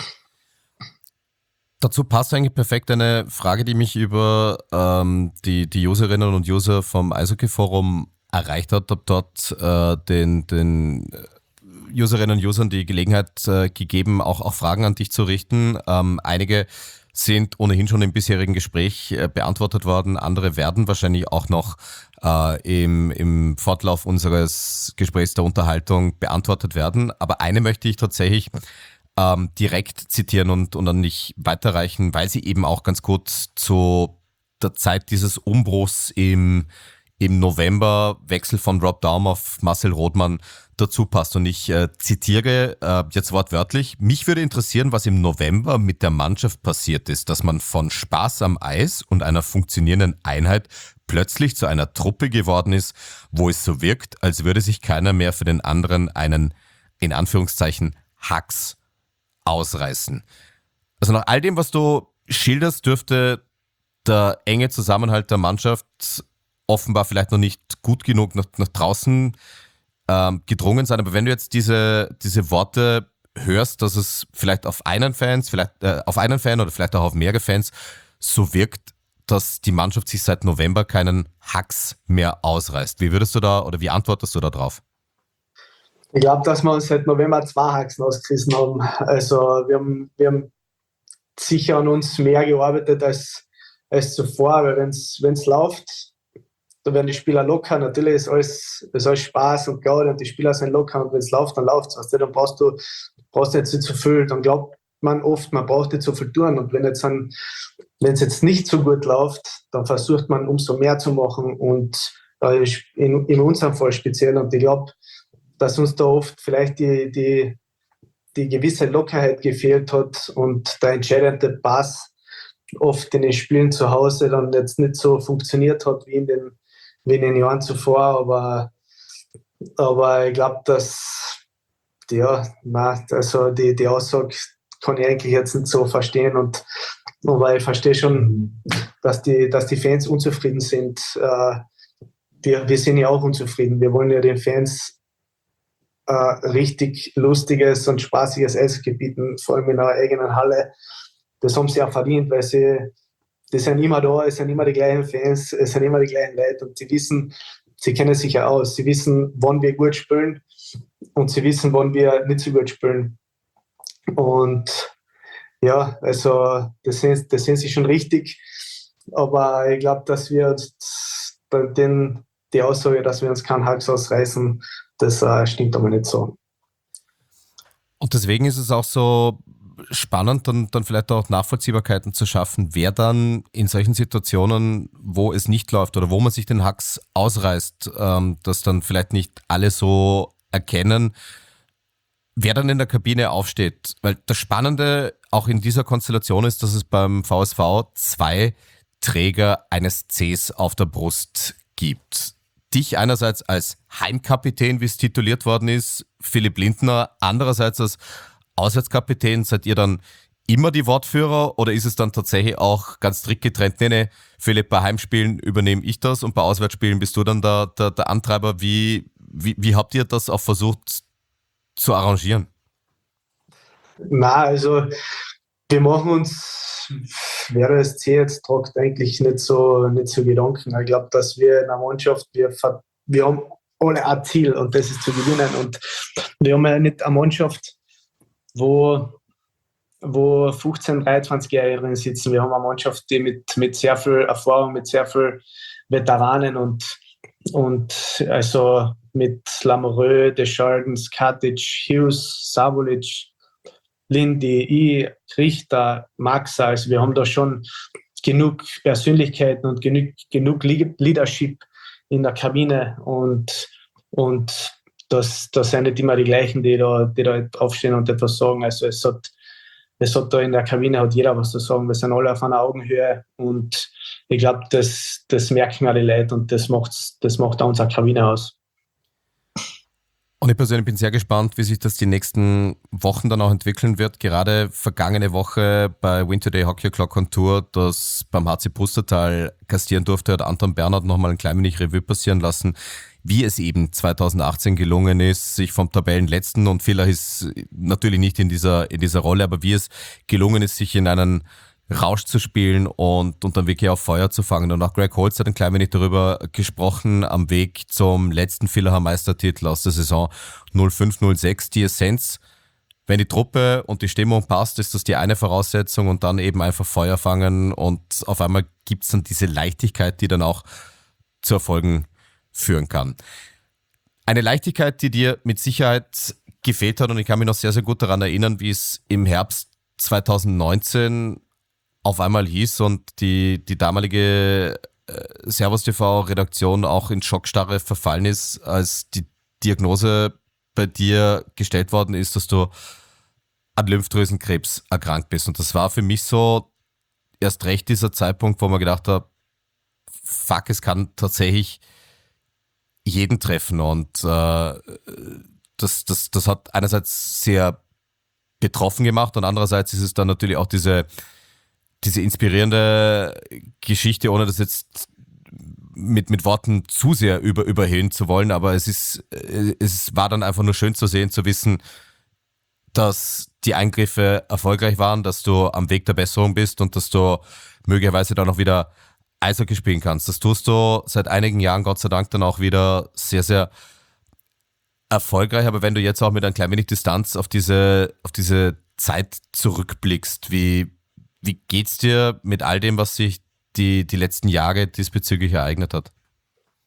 Dazu passt eigentlich perfekt eine Frage, die mich über ähm, die, die Userinnen und User vom Eishockey-Forum erreicht hat. Ich habe dort äh, den, den Userinnen und Usern die Gelegenheit äh, gegeben, auch, auch Fragen an dich zu richten. Ähm, einige sind ohnehin schon im bisherigen Gespräch äh, beantwortet worden. Andere werden wahrscheinlich auch noch äh, im, im Fortlauf unseres Gesprächs der Unterhaltung beantwortet werden. Aber eine möchte ich tatsächlich ähm, direkt zitieren und, und dann nicht weiterreichen, weil sie eben auch ganz gut zu der Zeit dieses Umbruchs im, im November, Wechsel von Rob Daum auf Marcel Rothmann, dazu passt. Und ich äh, zitiere äh, jetzt wortwörtlich: Mich würde interessieren, was im November mit der Mannschaft passiert ist, dass man von Spaß am Eis und einer funktionierenden Einheit plötzlich zu einer Truppe geworden ist, wo es so wirkt, als würde sich keiner mehr für den anderen einen, in Anführungszeichen, Hacks ausreißen. Also nach all dem, was du schilderst, dürfte der enge Zusammenhalt der Mannschaft offenbar vielleicht noch nicht gut genug nach, nach draußen ähm, gedrungen sein. Aber wenn du jetzt diese, diese Worte hörst, dass es vielleicht auf einen Fans, vielleicht äh, auf einen Fan oder vielleicht auch auf mehrere Fans so wirkt, dass die Mannschaft sich seit November keinen Hacks mehr ausreißt. Wie würdest du da oder wie antwortest du da drauf? Ich glaube, dass wir uns seit November zwei Haxen ausgerissen haben. Also wir haben, wir haben sicher an uns mehr gearbeitet als, als zuvor, weil wenn es läuft, da werden die Spieler locker. Natürlich ist alles, ist alles Spaß und Gaudi und die Spieler sind locker und wenn es läuft, dann läuft es. Dann brauchst du brauchst jetzt nicht zu viel. Dann glaubt man oft, man braucht nicht so viel tun. Und wenn jetzt dann, wenn es jetzt nicht so gut läuft, dann versucht man umso mehr zu machen und äh, in, in unserem Fall speziell. Und ich glaube, dass uns da oft vielleicht die, die, die gewisse Lockerheit gefehlt hat und der entscheidende Pass oft in den Spielen zu Hause dann jetzt nicht so funktioniert hat wie in den, wie in den Jahren zuvor. Aber, aber ich glaube, dass ja, na, also die, die Aussage kann ich eigentlich jetzt nicht so verstehen. Und, aber ich verstehe schon, dass die, dass die Fans unzufrieden sind. Äh, wir, wir sind ja auch unzufrieden. Wir wollen ja den Fans äh, richtig lustiges und spaßiges Eishockey bieten, vor allem in der eigenen Halle. Das haben sie auch verdient, weil sie, die sind immer da, es sind immer die gleichen Fans, es sind immer die gleichen Leute und sie wissen, sie kennen sich ja aus. Sie wissen, wann wir gut spielen und sie wissen, wann wir nicht so gut spielen. Und ja, also das sehen, das sehen sie schon richtig. Aber ich glaube, dass wir uns den, die Aussage, dass wir uns keinen Hals ausreißen, das äh, stimmt aber nicht so. Und deswegen ist es auch so spannend, dann, dann vielleicht auch Nachvollziehbarkeiten zu schaffen, wer dann in solchen Situationen, wo es nicht läuft oder wo man sich den Hacks ausreißt, ähm, dass dann vielleicht nicht alle so erkennen, wer dann in der Kabine aufsteht. Weil das Spannende auch in dieser Konstellation ist, dass es beim V S V zwei Träger eines Cs auf der Brust gibt. Dich einerseits als Heimkapitän, wie es tituliert worden ist, Philipp Lindner, andererseits als Auswärtskapitän. Seid ihr dann immer die Wortführer oder ist es dann tatsächlich auch ganz strikt getrennt? Nee, nee, Philipp, bei Heimspielen übernehme ich das und bei Auswärtsspielen bist du dann der, der, der Antreiber. Wie, wie, wie habt ihr das auch versucht zu arrangieren? Na, also wir machen uns, wer das C jetzt tragt, eigentlich nicht so, nicht so Gedanken. Ich glaube, dass wir in der Mannschaft, wir, wir haben alle ein Ziel und das ist zu gewinnen. Und wir haben ja nicht eine Mannschaft, wo, wo fünfzehn, dreiundzwanzig-Jährige drin sitzen. Wir haben eine Mannschaft, die mit, mit sehr viel Erfahrung, mit sehr viel Veteranen und, und also mit Lamoureux, Deschardins, Katic, Hughes, Savulic, Lindy, ich, Richter, Maxa. Also wir haben da schon genug Persönlichkeiten und genug, genug Leadership in der Kabine und, und das, das sind nicht immer die gleichen, die da, die da draufstehen und etwas sagen. Also es hat, es hat da in der Kabine hat jeder was zu sagen. Wir sind alle auf einer Augenhöhe und ich glaube, das, das merken auch die Leute und das macht, das macht auch unsere Kabine aus. Und ich persönlich bin sehr gespannt, wie sich das die nächsten Wochen dann auch entwickeln wird. Gerade vergangene Woche bei Winter Day Hockey O'Clock on Tour, das beim H C Pustertal gastieren durfte, hat Anton Bernhard nochmal ein klein wenig Revue passieren lassen, wie es eben zwanzig achtzehn gelungen ist, sich vom Tabellenletzten, und vielleicht ist natürlich nicht in dieser, in dieser Rolle, aber wie es gelungen ist, sich in einen Rausch zu spielen und, und dann wirklich auf Feuer zu fangen. Und auch Greg Holtz hat ein klein wenig darüber gesprochen, am Weg zum letzten Villacher Meistertitel aus der Saison null fünf null sechs. Die Essenz, wenn die Truppe und die Stimmung passt, ist das die eine Voraussetzung und dann eben einfach Feuer fangen und auf einmal gibt's dann diese Leichtigkeit, die dann auch zu Erfolgen führen kann. Eine Leichtigkeit, die dir mit Sicherheit gefehlt hat, und ich kann mich noch sehr, sehr gut daran erinnern, wie es im Herbst zwanzig neunzehn auf einmal hieß und die, die damalige äh, Servus T V-Redaktion auch in Schockstarre verfallen ist, als die Diagnose bei dir gestellt worden ist, dass du an Lymphdrüsenkrebs erkrankt bist. Und das war für mich so erst recht dieser Zeitpunkt, wo man gedacht hat, fuck, es kann tatsächlich jeden treffen. Und äh, das, das, das hat einerseits sehr betroffen gemacht und andererseits ist es dann natürlich auch diese diese inspirierende Geschichte, ohne das jetzt mit, mit Worten zu sehr über, überhöhen zu wollen, aber es ist, es war dann einfach nur schön zu sehen, zu wissen, dass die Eingriffe erfolgreich waren, dass du am Weg der Besserung bist und dass du möglicherweise dann auch wieder Eishockey spielen kannst. Das tust du seit einigen Jahren, Gott sei Dank, dann auch wieder sehr, sehr erfolgreich, aber wenn du jetzt auch mit ein klein wenig Distanz auf diese, auf diese Zeit zurückblickst, wie Wie geht's dir mit all dem, was sich die, die letzten Jahre diesbezüglich ereignet hat?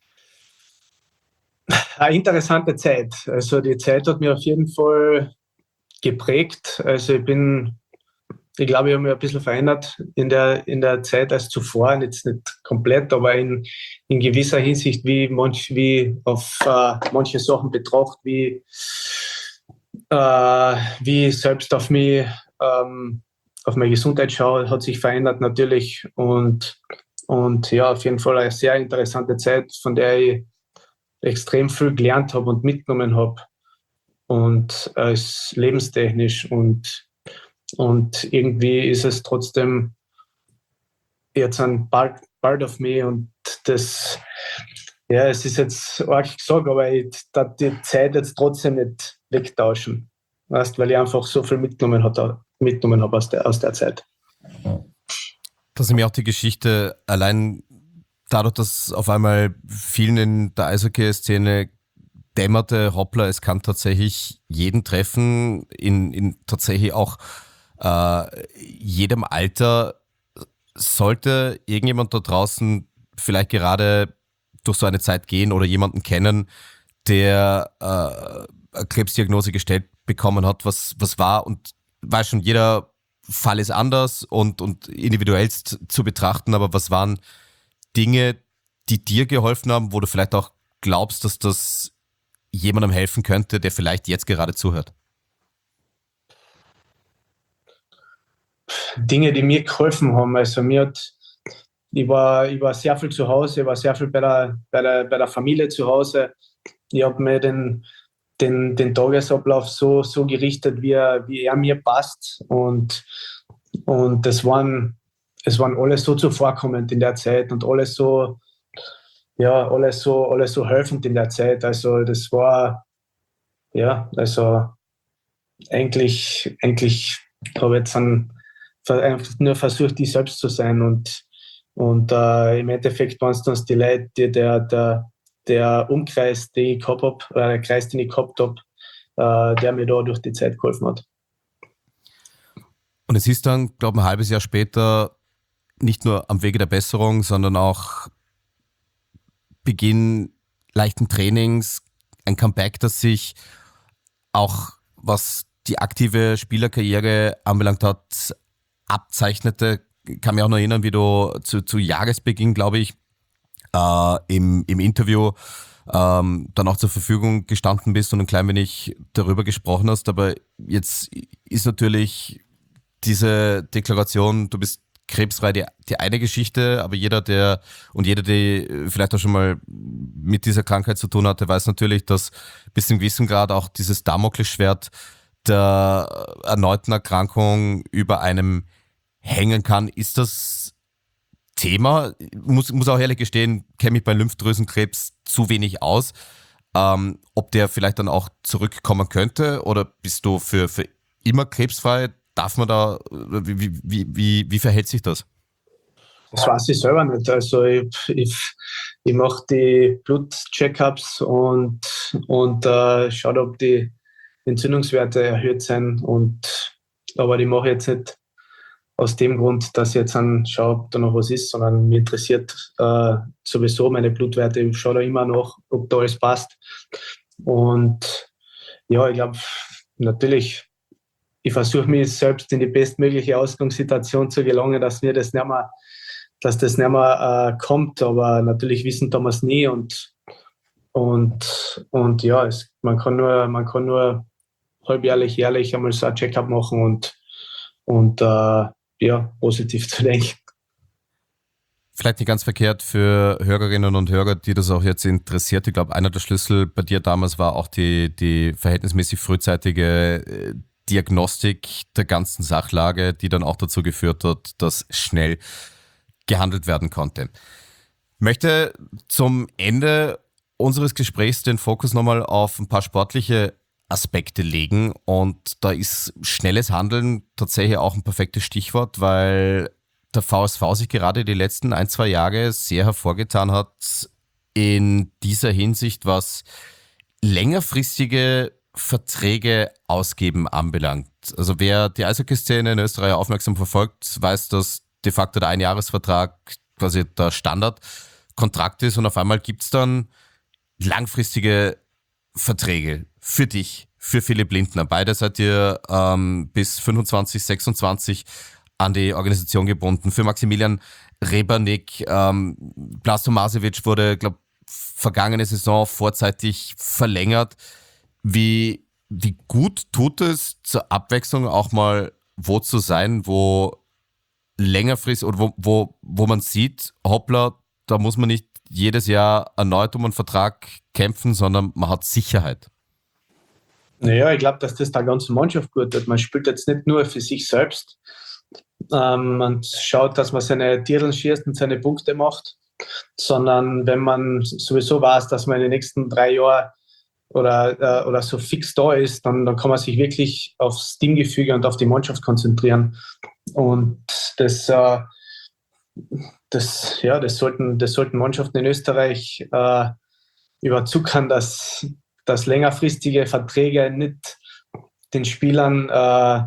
Eine interessante Zeit. Also die Zeit hat mich auf jeden Fall geprägt. Also ich bin, ich glaube, ich habe mich ein bisschen verändert in der, in der Zeit als zuvor. Jetzt nicht komplett, aber in, in gewisser Hinsicht, wie, manch, wie auf äh, manche Sachen betracht, wie, äh, wie ich selbst auf mich, ähm, auf meine Gesundheit schaue, hat sich verändert natürlich. Und, und ja, auf jeden Fall eine sehr interessante Zeit, von der ich extrem viel gelernt habe und mitgenommen habe. Und als lebenstechnisch und, und irgendwie ist es trotzdem jetzt ein part, part of me und das, ja, es ist jetzt arg gesagt, aber ich darf die Zeit jetzt trotzdem nicht wegtauschen, weißt, weil ich einfach so viel mitgenommen habe mitgenommen hab aus, der, aus der Zeit. Das ist nämlich auch die Geschichte, allein dadurch, dass auf einmal vielen in der Eishockey-Szene dämmerte, hoppla, es kann tatsächlich jeden treffen, in, in tatsächlich auch äh, jedem Alter. Sollte irgendjemand da draußen vielleicht gerade durch so eine Zeit gehen oder jemanden kennen, der äh, eine Krebsdiagnose gestellt bekommen hat, was, was war, und weiß schon, jeder Fall ist anders und, und individuellst zu betrachten, aber was waren Dinge, die dir geholfen haben, wo du vielleicht auch glaubst, dass das jemandem helfen könnte, der vielleicht jetzt gerade zuhört? Dinge, die mir geholfen haben. Also mir hat, ich war, ich war sehr viel zu Hause, ich war sehr viel bei der, bei der, bei der Familie zu Hause. Ich habe mir den, den, den Tagesablauf so, so gerichtet, wie er, wie er mir passt. Und, und das waren, es waren alles so zuvorkommend in der Zeit und alles so, ja, alles so, alles so helfend in der Zeit. Also das war, ja, also eigentlich, eigentlich habe ich jetzt einen, einfach nur versucht, ich selbst zu sein und, und äh, im Endeffekt waren es dann die Leute, die, der, der, der Umkreis, den ich gehabt habe, oder der Kreis, den ich gehabt habe, äh, der mir da durch die Zeit geholfen hat. Und es ist dann, glaube ich, ein halbes Jahr später nicht nur am Wege der Besserung, sondern auch Beginn leichten Trainings, ein Comeback, das sich auch, was die aktive Spielerkarriere anbelangt hat, abzeichnete. Ich kann mich auch noch erinnern, wie du zu, zu Jahresbeginn, glaube ich, äh, im, im Interview ähm, dann auch zur Verfügung gestanden bist und ein klein wenig darüber gesprochen hast. Aber jetzt ist natürlich diese Deklaration, du bist krebsfrei, die, die eine Geschichte, aber jeder, der und jeder, die vielleicht auch schon mal mit dieser Krankheit zu tun hatte, weiß natürlich, dass bis zu einem gewissen Grad auch dieses Damoklesschwert der erneuten Erkrankung über einem hängen kann. Ist das Thema? Ich muss, muss auch ehrlich gestehen, kenne mich bei Lymphdrüsenkrebs zu wenig aus. Ähm, ob der vielleicht dann auch zurückkommen könnte, oder bist du für, für immer krebsfrei? Darf man da, wie, wie, wie, wie verhält sich das? Das weiß ich selber nicht. Also ich, ich, ich mache die Blutcheckups und, und äh, schaue, ob die Entzündungswerte erhöht sind. Und, aber die mache ich jetzt nicht aus dem Grund, dass ich jetzt an schaue, ob da noch was ist, sondern mich interessiert äh, sowieso meine Blutwerte. Ich schaue da immer nach, ob da alles passt. Und ja, ich glaube, natürlich, ich versuche mich selbst in die bestmögliche Ausgangssituation zu gelangen, dass mir das nicht mehr, dass das nicht mehr äh, kommt. Aber natürlich wissen wir es nie. Und, und, und ja, es, man kann nur, man kann nur halbjährlich, jährlich einmal so ein Check-up machen und, und äh, ja, positiv zu denken. Vielleicht nicht ganz verkehrt für Hörerinnen und Hörer, die das auch jetzt interessiert. Ich glaube, einer der Schlüssel bei dir damals war auch die, die verhältnismäßig frühzeitige Diagnostik der ganzen Sachlage, die dann auch dazu geführt hat, dass schnell gehandelt werden konnte. Ich möchte zum Ende unseres Gesprächs den Fokus nochmal auf ein paar sportliche Aspekte legen, und da ist schnelles Handeln tatsächlich auch ein perfektes Stichwort, weil der V S V sich gerade die letzten ein, zwei Jahre sehr hervorgetan hat in dieser Hinsicht, was längerfristige Verträge ausgeben anbelangt. Also wer die Eishockey-Szene in Österreich aufmerksam verfolgt, weiß, dass de facto der Einjahresvertrag quasi der Standardkontrakt ist, und auf einmal gibt es dann langfristige Verträge für dich, für Philipp Lindner. Beide seid ihr ähm, bis fünfundzwanzig, sechsundzwanzig an die Organisation gebunden. Für Maximilian Rebernik, ähm, Blas Tomasevic wurde, glaube vergangene Saison vorzeitig verlängert. Wie, wie gut tut es zur Abwechslung auch mal wo zu sein, wo längerfristig oder wo, wo, wo man sieht, hoppla, da muss man nicht jedes Jahr erneut um einen Vertrag kämpfen, sondern man hat Sicherheit. Naja, ich glaube, dass das der ganzen Mannschaft gut tut. Man spielt jetzt nicht nur für sich selbst. Ähm, man schaut, dass man seine Titel schießt und seine Punkte macht, sondern wenn man sowieso weiß, dass man in den nächsten drei Jahren oder, äh, oder so fix da ist, dann, dann kann man sich wirklich aufs Teamgefüge und auf die Mannschaft konzentrieren. Und das, äh, das, ja, das, sollten, das sollten Mannschaften in Österreich äh, überzuckern, dass, dass längerfristige Verträge nicht den Spielern äh,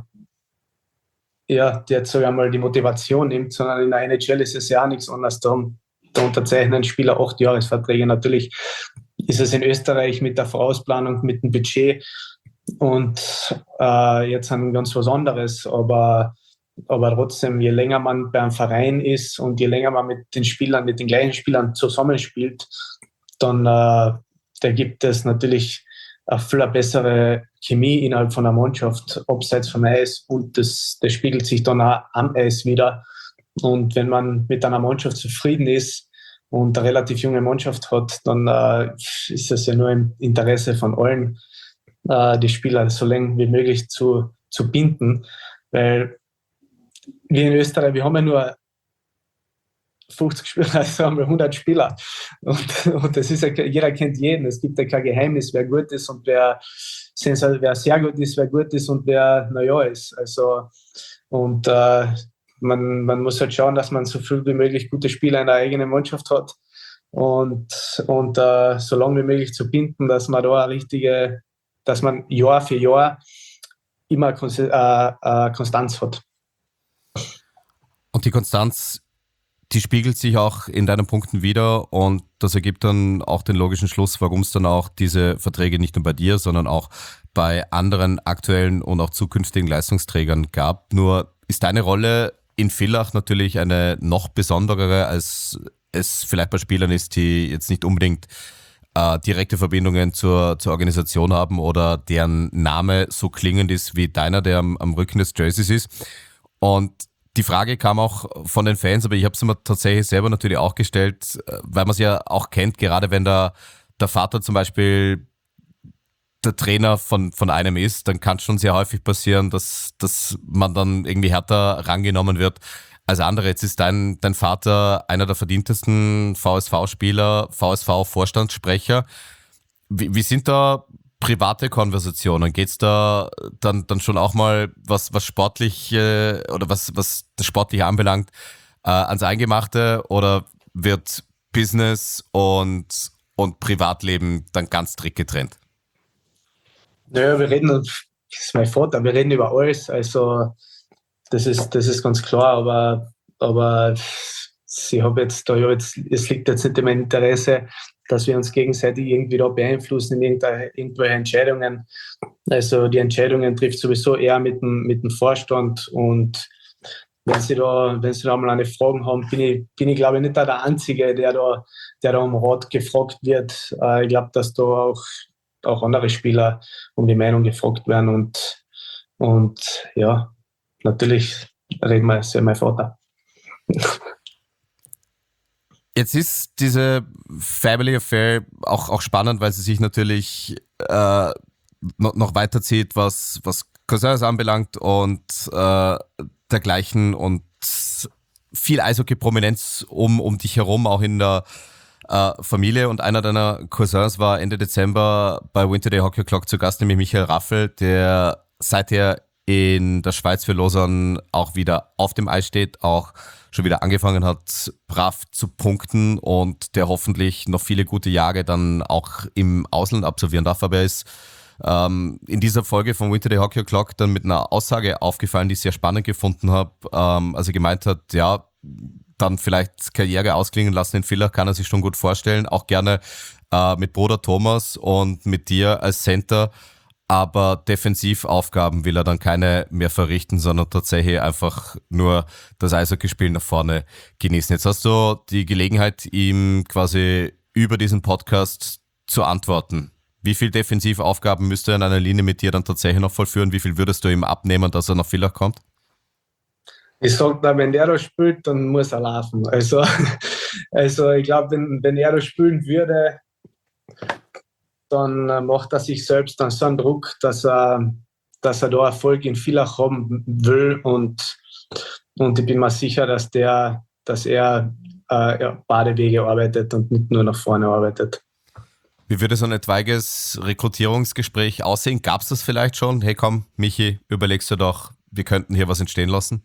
ja, die jetzt sogar mal die Motivation nimmt, sondern in der N H L ist es ja auch nichts anderes. Da, da unterzeichnen Spieler acht Jahresverträge. Natürlich ist es in Österreich mit der Vorausplanung, mit dem Budget und äh, jetzt ein ganz was anderes. Aber, aber trotzdem, je länger man beim Verein ist und je länger man mit den Spielern, mit den gleichen Spielern zusammenspielt, dann äh, da gibt es natürlich eine viel bessere Chemie innerhalb von der Mannschaft, abseits vom Eis, und das, das spiegelt sich dann auch am Eis wieder. Und wenn man mit einer Mannschaft zufrieden ist und eine relativ junge Mannschaft hat, dann äh, ist es ja nur im Interesse von allen, äh, die Spieler so lange wie möglich zu, zu binden, weil wir in Österreich, wir haben ja nur fünfzig Spieler, also haben wir hundert Spieler. Und, und das ist ja, jeder kennt jeden. Es gibt ja kein Geheimnis, wer gut ist und wer, wer sehr gut ist, wer gut ist und wer naja ist. Also, und äh, man, man muss halt schauen, dass man so viel wie möglich gute Spieler in der eigenen Mannschaft hat und, und äh, so lange wie möglich zu binden, dass man da eine richtige, dass man Jahr für Jahr immer Konstanz, äh, äh, Konstanz hat. Und die Konstanz, die spiegelt sich auch in deinen Punkten wieder, und das ergibt dann auch den logischen Schluss, warum es dann auch diese Verträge nicht nur bei dir, sondern auch bei anderen aktuellen und auch zukünftigen Leistungsträgern gab. Nur ist deine Rolle in Villach natürlich eine noch besonderere, als es vielleicht bei Spielern ist, die jetzt nicht unbedingt äh, direkte Verbindungen zur, zur Organisation haben oder deren Name so klingend ist wie deiner, der am, am Rücken des Jerseys ist. Und die Frage kam auch von den Fans, aber ich habe es mir tatsächlich selber natürlich auch gestellt, weil man es ja auch kennt, gerade wenn der, der Vater zum Beispiel der Trainer von, von einem ist, dann kann es schon sehr häufig passieren, dass, dass man dann irgendwie härter rangenommen wird als andere. Jetzt ist dein, dein Vater einer der verdientesten V S V-Spieler, V S V-Vorstandssprecher. Wie, wie sind da private Konversationen? Geht's da dann, dann schon auch mal, was, was sportlich äh, oder was, was das Sportliche anbelangt, äh, ans Eingemachte, oder wird Business und, und Privatleben dann ganz strikt getrennt? Naja, wir reden, das ist mein Vater, wir reden über alles, also das ist, das ist ganz klar, aber, aber ich habe jetzt, da jetzt, es liegt jetzt nicht in meinem Interesse, dass wir uns gegenseitig irgendwie da beeinflussen in irgendwelche Entscheidungen. Also die Entscheidungen trifft sowieso eher mit dem, mit dem Vorstand, und wenn Sie da, wenn Sie da mal eine Frage haben, bin ich, bin ich glaube ich nicht der Einzige, der da, der da um Rat gefragt wird. Ich glaube, dass da auch, auch andere Spieler um die Meinung gefragt werden, und, und ja, natürlich reden wir sehr mein Vater. Jetzt ist diese Family Affair auch, auch spannend, weil sie sich natürlich äh, noch, noch weiterzieht, was, was Cousins anbelangt und äh, dergleichen, und viel Eishockey-Prominenz um, um dich herum, auch in der äh, Familie. Und einer deiner Cousins war Ende Dezember bei Winter Day Hockey O'Clock zu Gast, nämlich Michael Raffel, der seither in der Schweiz für Lausanne auch wieder auf dem Eis steht, auch schon wieder angefangen hat, brav zu punkten, und der hoffentlich noch viele gute Jahre dann auch im Ausland absolvieren darf. Aber er ist ähm, in dieser Folge von Winter Day Hockey O'Clock dann mit einer Aussage aufgefallen, die ich sehr spannend gefunden habe. Ähm, also gemeint hat, ja, dann vielleicht Karriere ausklingen lassen in Villach, kann er sich schon gut vorstellen, auch gerne äh, mit Bruder Thomas und mit dir als Center, aber Defensivaufgaben will er dann keine mehr verrichten, sondern tatsächlich einfach nur das Eishockeyspiel nach vorne genießen. Jetzt hast du die Gelegenheit, ihm quasi über diesen Podcast zu antworten. Wie viel Defensivaufgaben müsste er in einer Linie mit dir dann tatsächlich noch vollführen? Wie viel würdest du ihm abnehmen, dass er nach Villach kommt? Ich sage, wenn der da spielt, dann muss er laufen. Also, also ich glaube, wenn, wenn er da spielen würde, dann macht er sich selbst dann so einen Druck, dass er, dass er da Erfolg in Villach haben will. Und, und ich bin mir sicher, dass, der, dass er äh, ja, Badewege arbeitet und nicht nur nach vorne arbeitet. Wie würde so ein etwaiges Rekrutierungsgespräch aussehen? Gab es das vielleicht schon? Hey komm, Michi, überlegst du doch, wir könnten hier was entstehen lassen?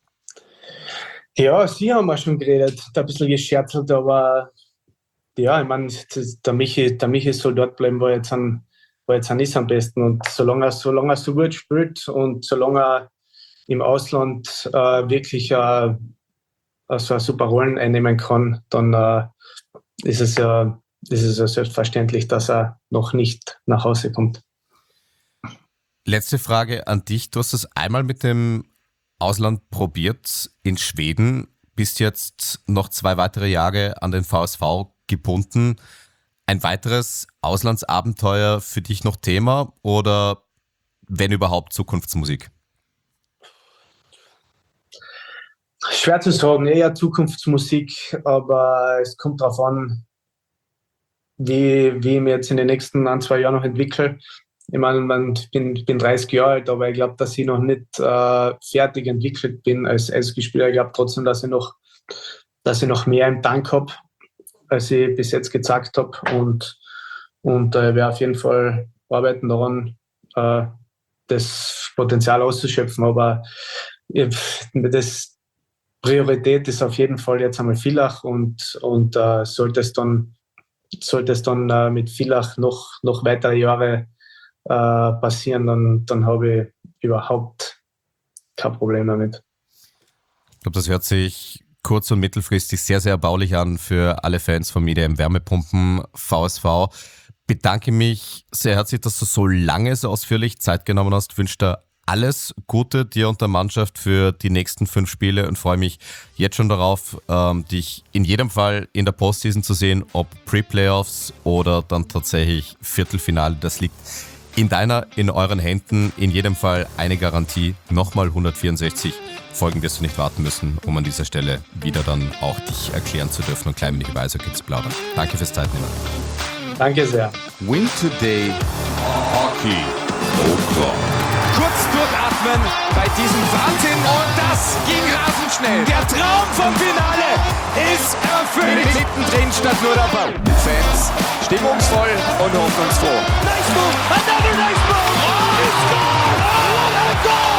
Ja, sie haben wir schon geredet, da ein bisschen gescherzelt, aber ja, ich meine, der Michi, der Michi soll dort bleiben, wo jetzt an, wo jetzt an ist am besten. Und solange er, solange er so gut spielt und solange er im Ausland äh, wirklich äh, so eine super Rollen einnehmen kann, dann äh, ist es ja ist es ja selbstverständlich, dass er noch nicht nach Hause kommt. Letzte Frage an dich. Du hast es einmal mit dem Ausland probiert in Schweden, bist jetzt noch zwei weitere Jahre an den V S V gebunden. Ein weiteres Auslandsabenteuer für dich noch Thema oder wenn überhaupt Zukunftsmusik? Schwer zu sagen, eher Zukunftsmusik, aber es kommt darauf an, wie, wie ich mich jetzt in den nächsten ein, zwei Jahren noch entwickle. Ich meine, ich bin, bin dreißig Jahre alt, aber ich glaube, dass ich noch nicht äh, fertig entwickelt bin als Eishockeyspieler. Ich glaube trotzdem, dass ich noch, dass ich noch mehr im Tank habe, als ich bis jetzt gezeigt habe. Und, und äh, ich werde auf jeden Fall arbeiten daran, äh, das Potenzial auszuschöpfen. Aber ich, das Priorität ist auf jeden Fall jetzt einmal Villach und, und äh, sollte es dann Sollte es dann äh, mit Villach noch, noch weitere Jahre äh, passieren, dann, dann habe ich überhaupt kein Problem damit. Ich glaube, das hört sich kurz- und mittelfristig sehr, sehr erbaulich an für alle Fans von Media M Wärmepumpen V S V. Bedanke mich sehr herzlich, dass du so lange, so ausführlich Zeit genommen hast. Ich wünsche dir alles Gute dir und der Mannschaft für die nächsten fünf Spiele und freue mich jetzt schon darauf, ähm, dich in jedem Fall in der Postseason zu sehen, ob Pre-Playoffs oder dann tatsächlich Viertelfinale. Das liegt in deiner, in euren Händen. In jedem Fall eine Garantie. Nochmal hundertvierundsechzig Folgen wirst du nicht warten müssen, um an dieser Stelle wieder dann auch dich erklären zu dürfen und klein wenig über Eishockey zu plaudern. Danke fürs Zeitnehmen. Danke sehr. Win Today Hockey O'Clock. Kurz durchatmen bei diesem Wahnsinn und das ging rasend schnell. Der Traum vom Finale ist erfüllt. Mittendrin statt nur dabei. Fans stimmungsvoll und hoffnungsfroh. Nice move, another nice move. Oh, it's gone! Oh, what a goal!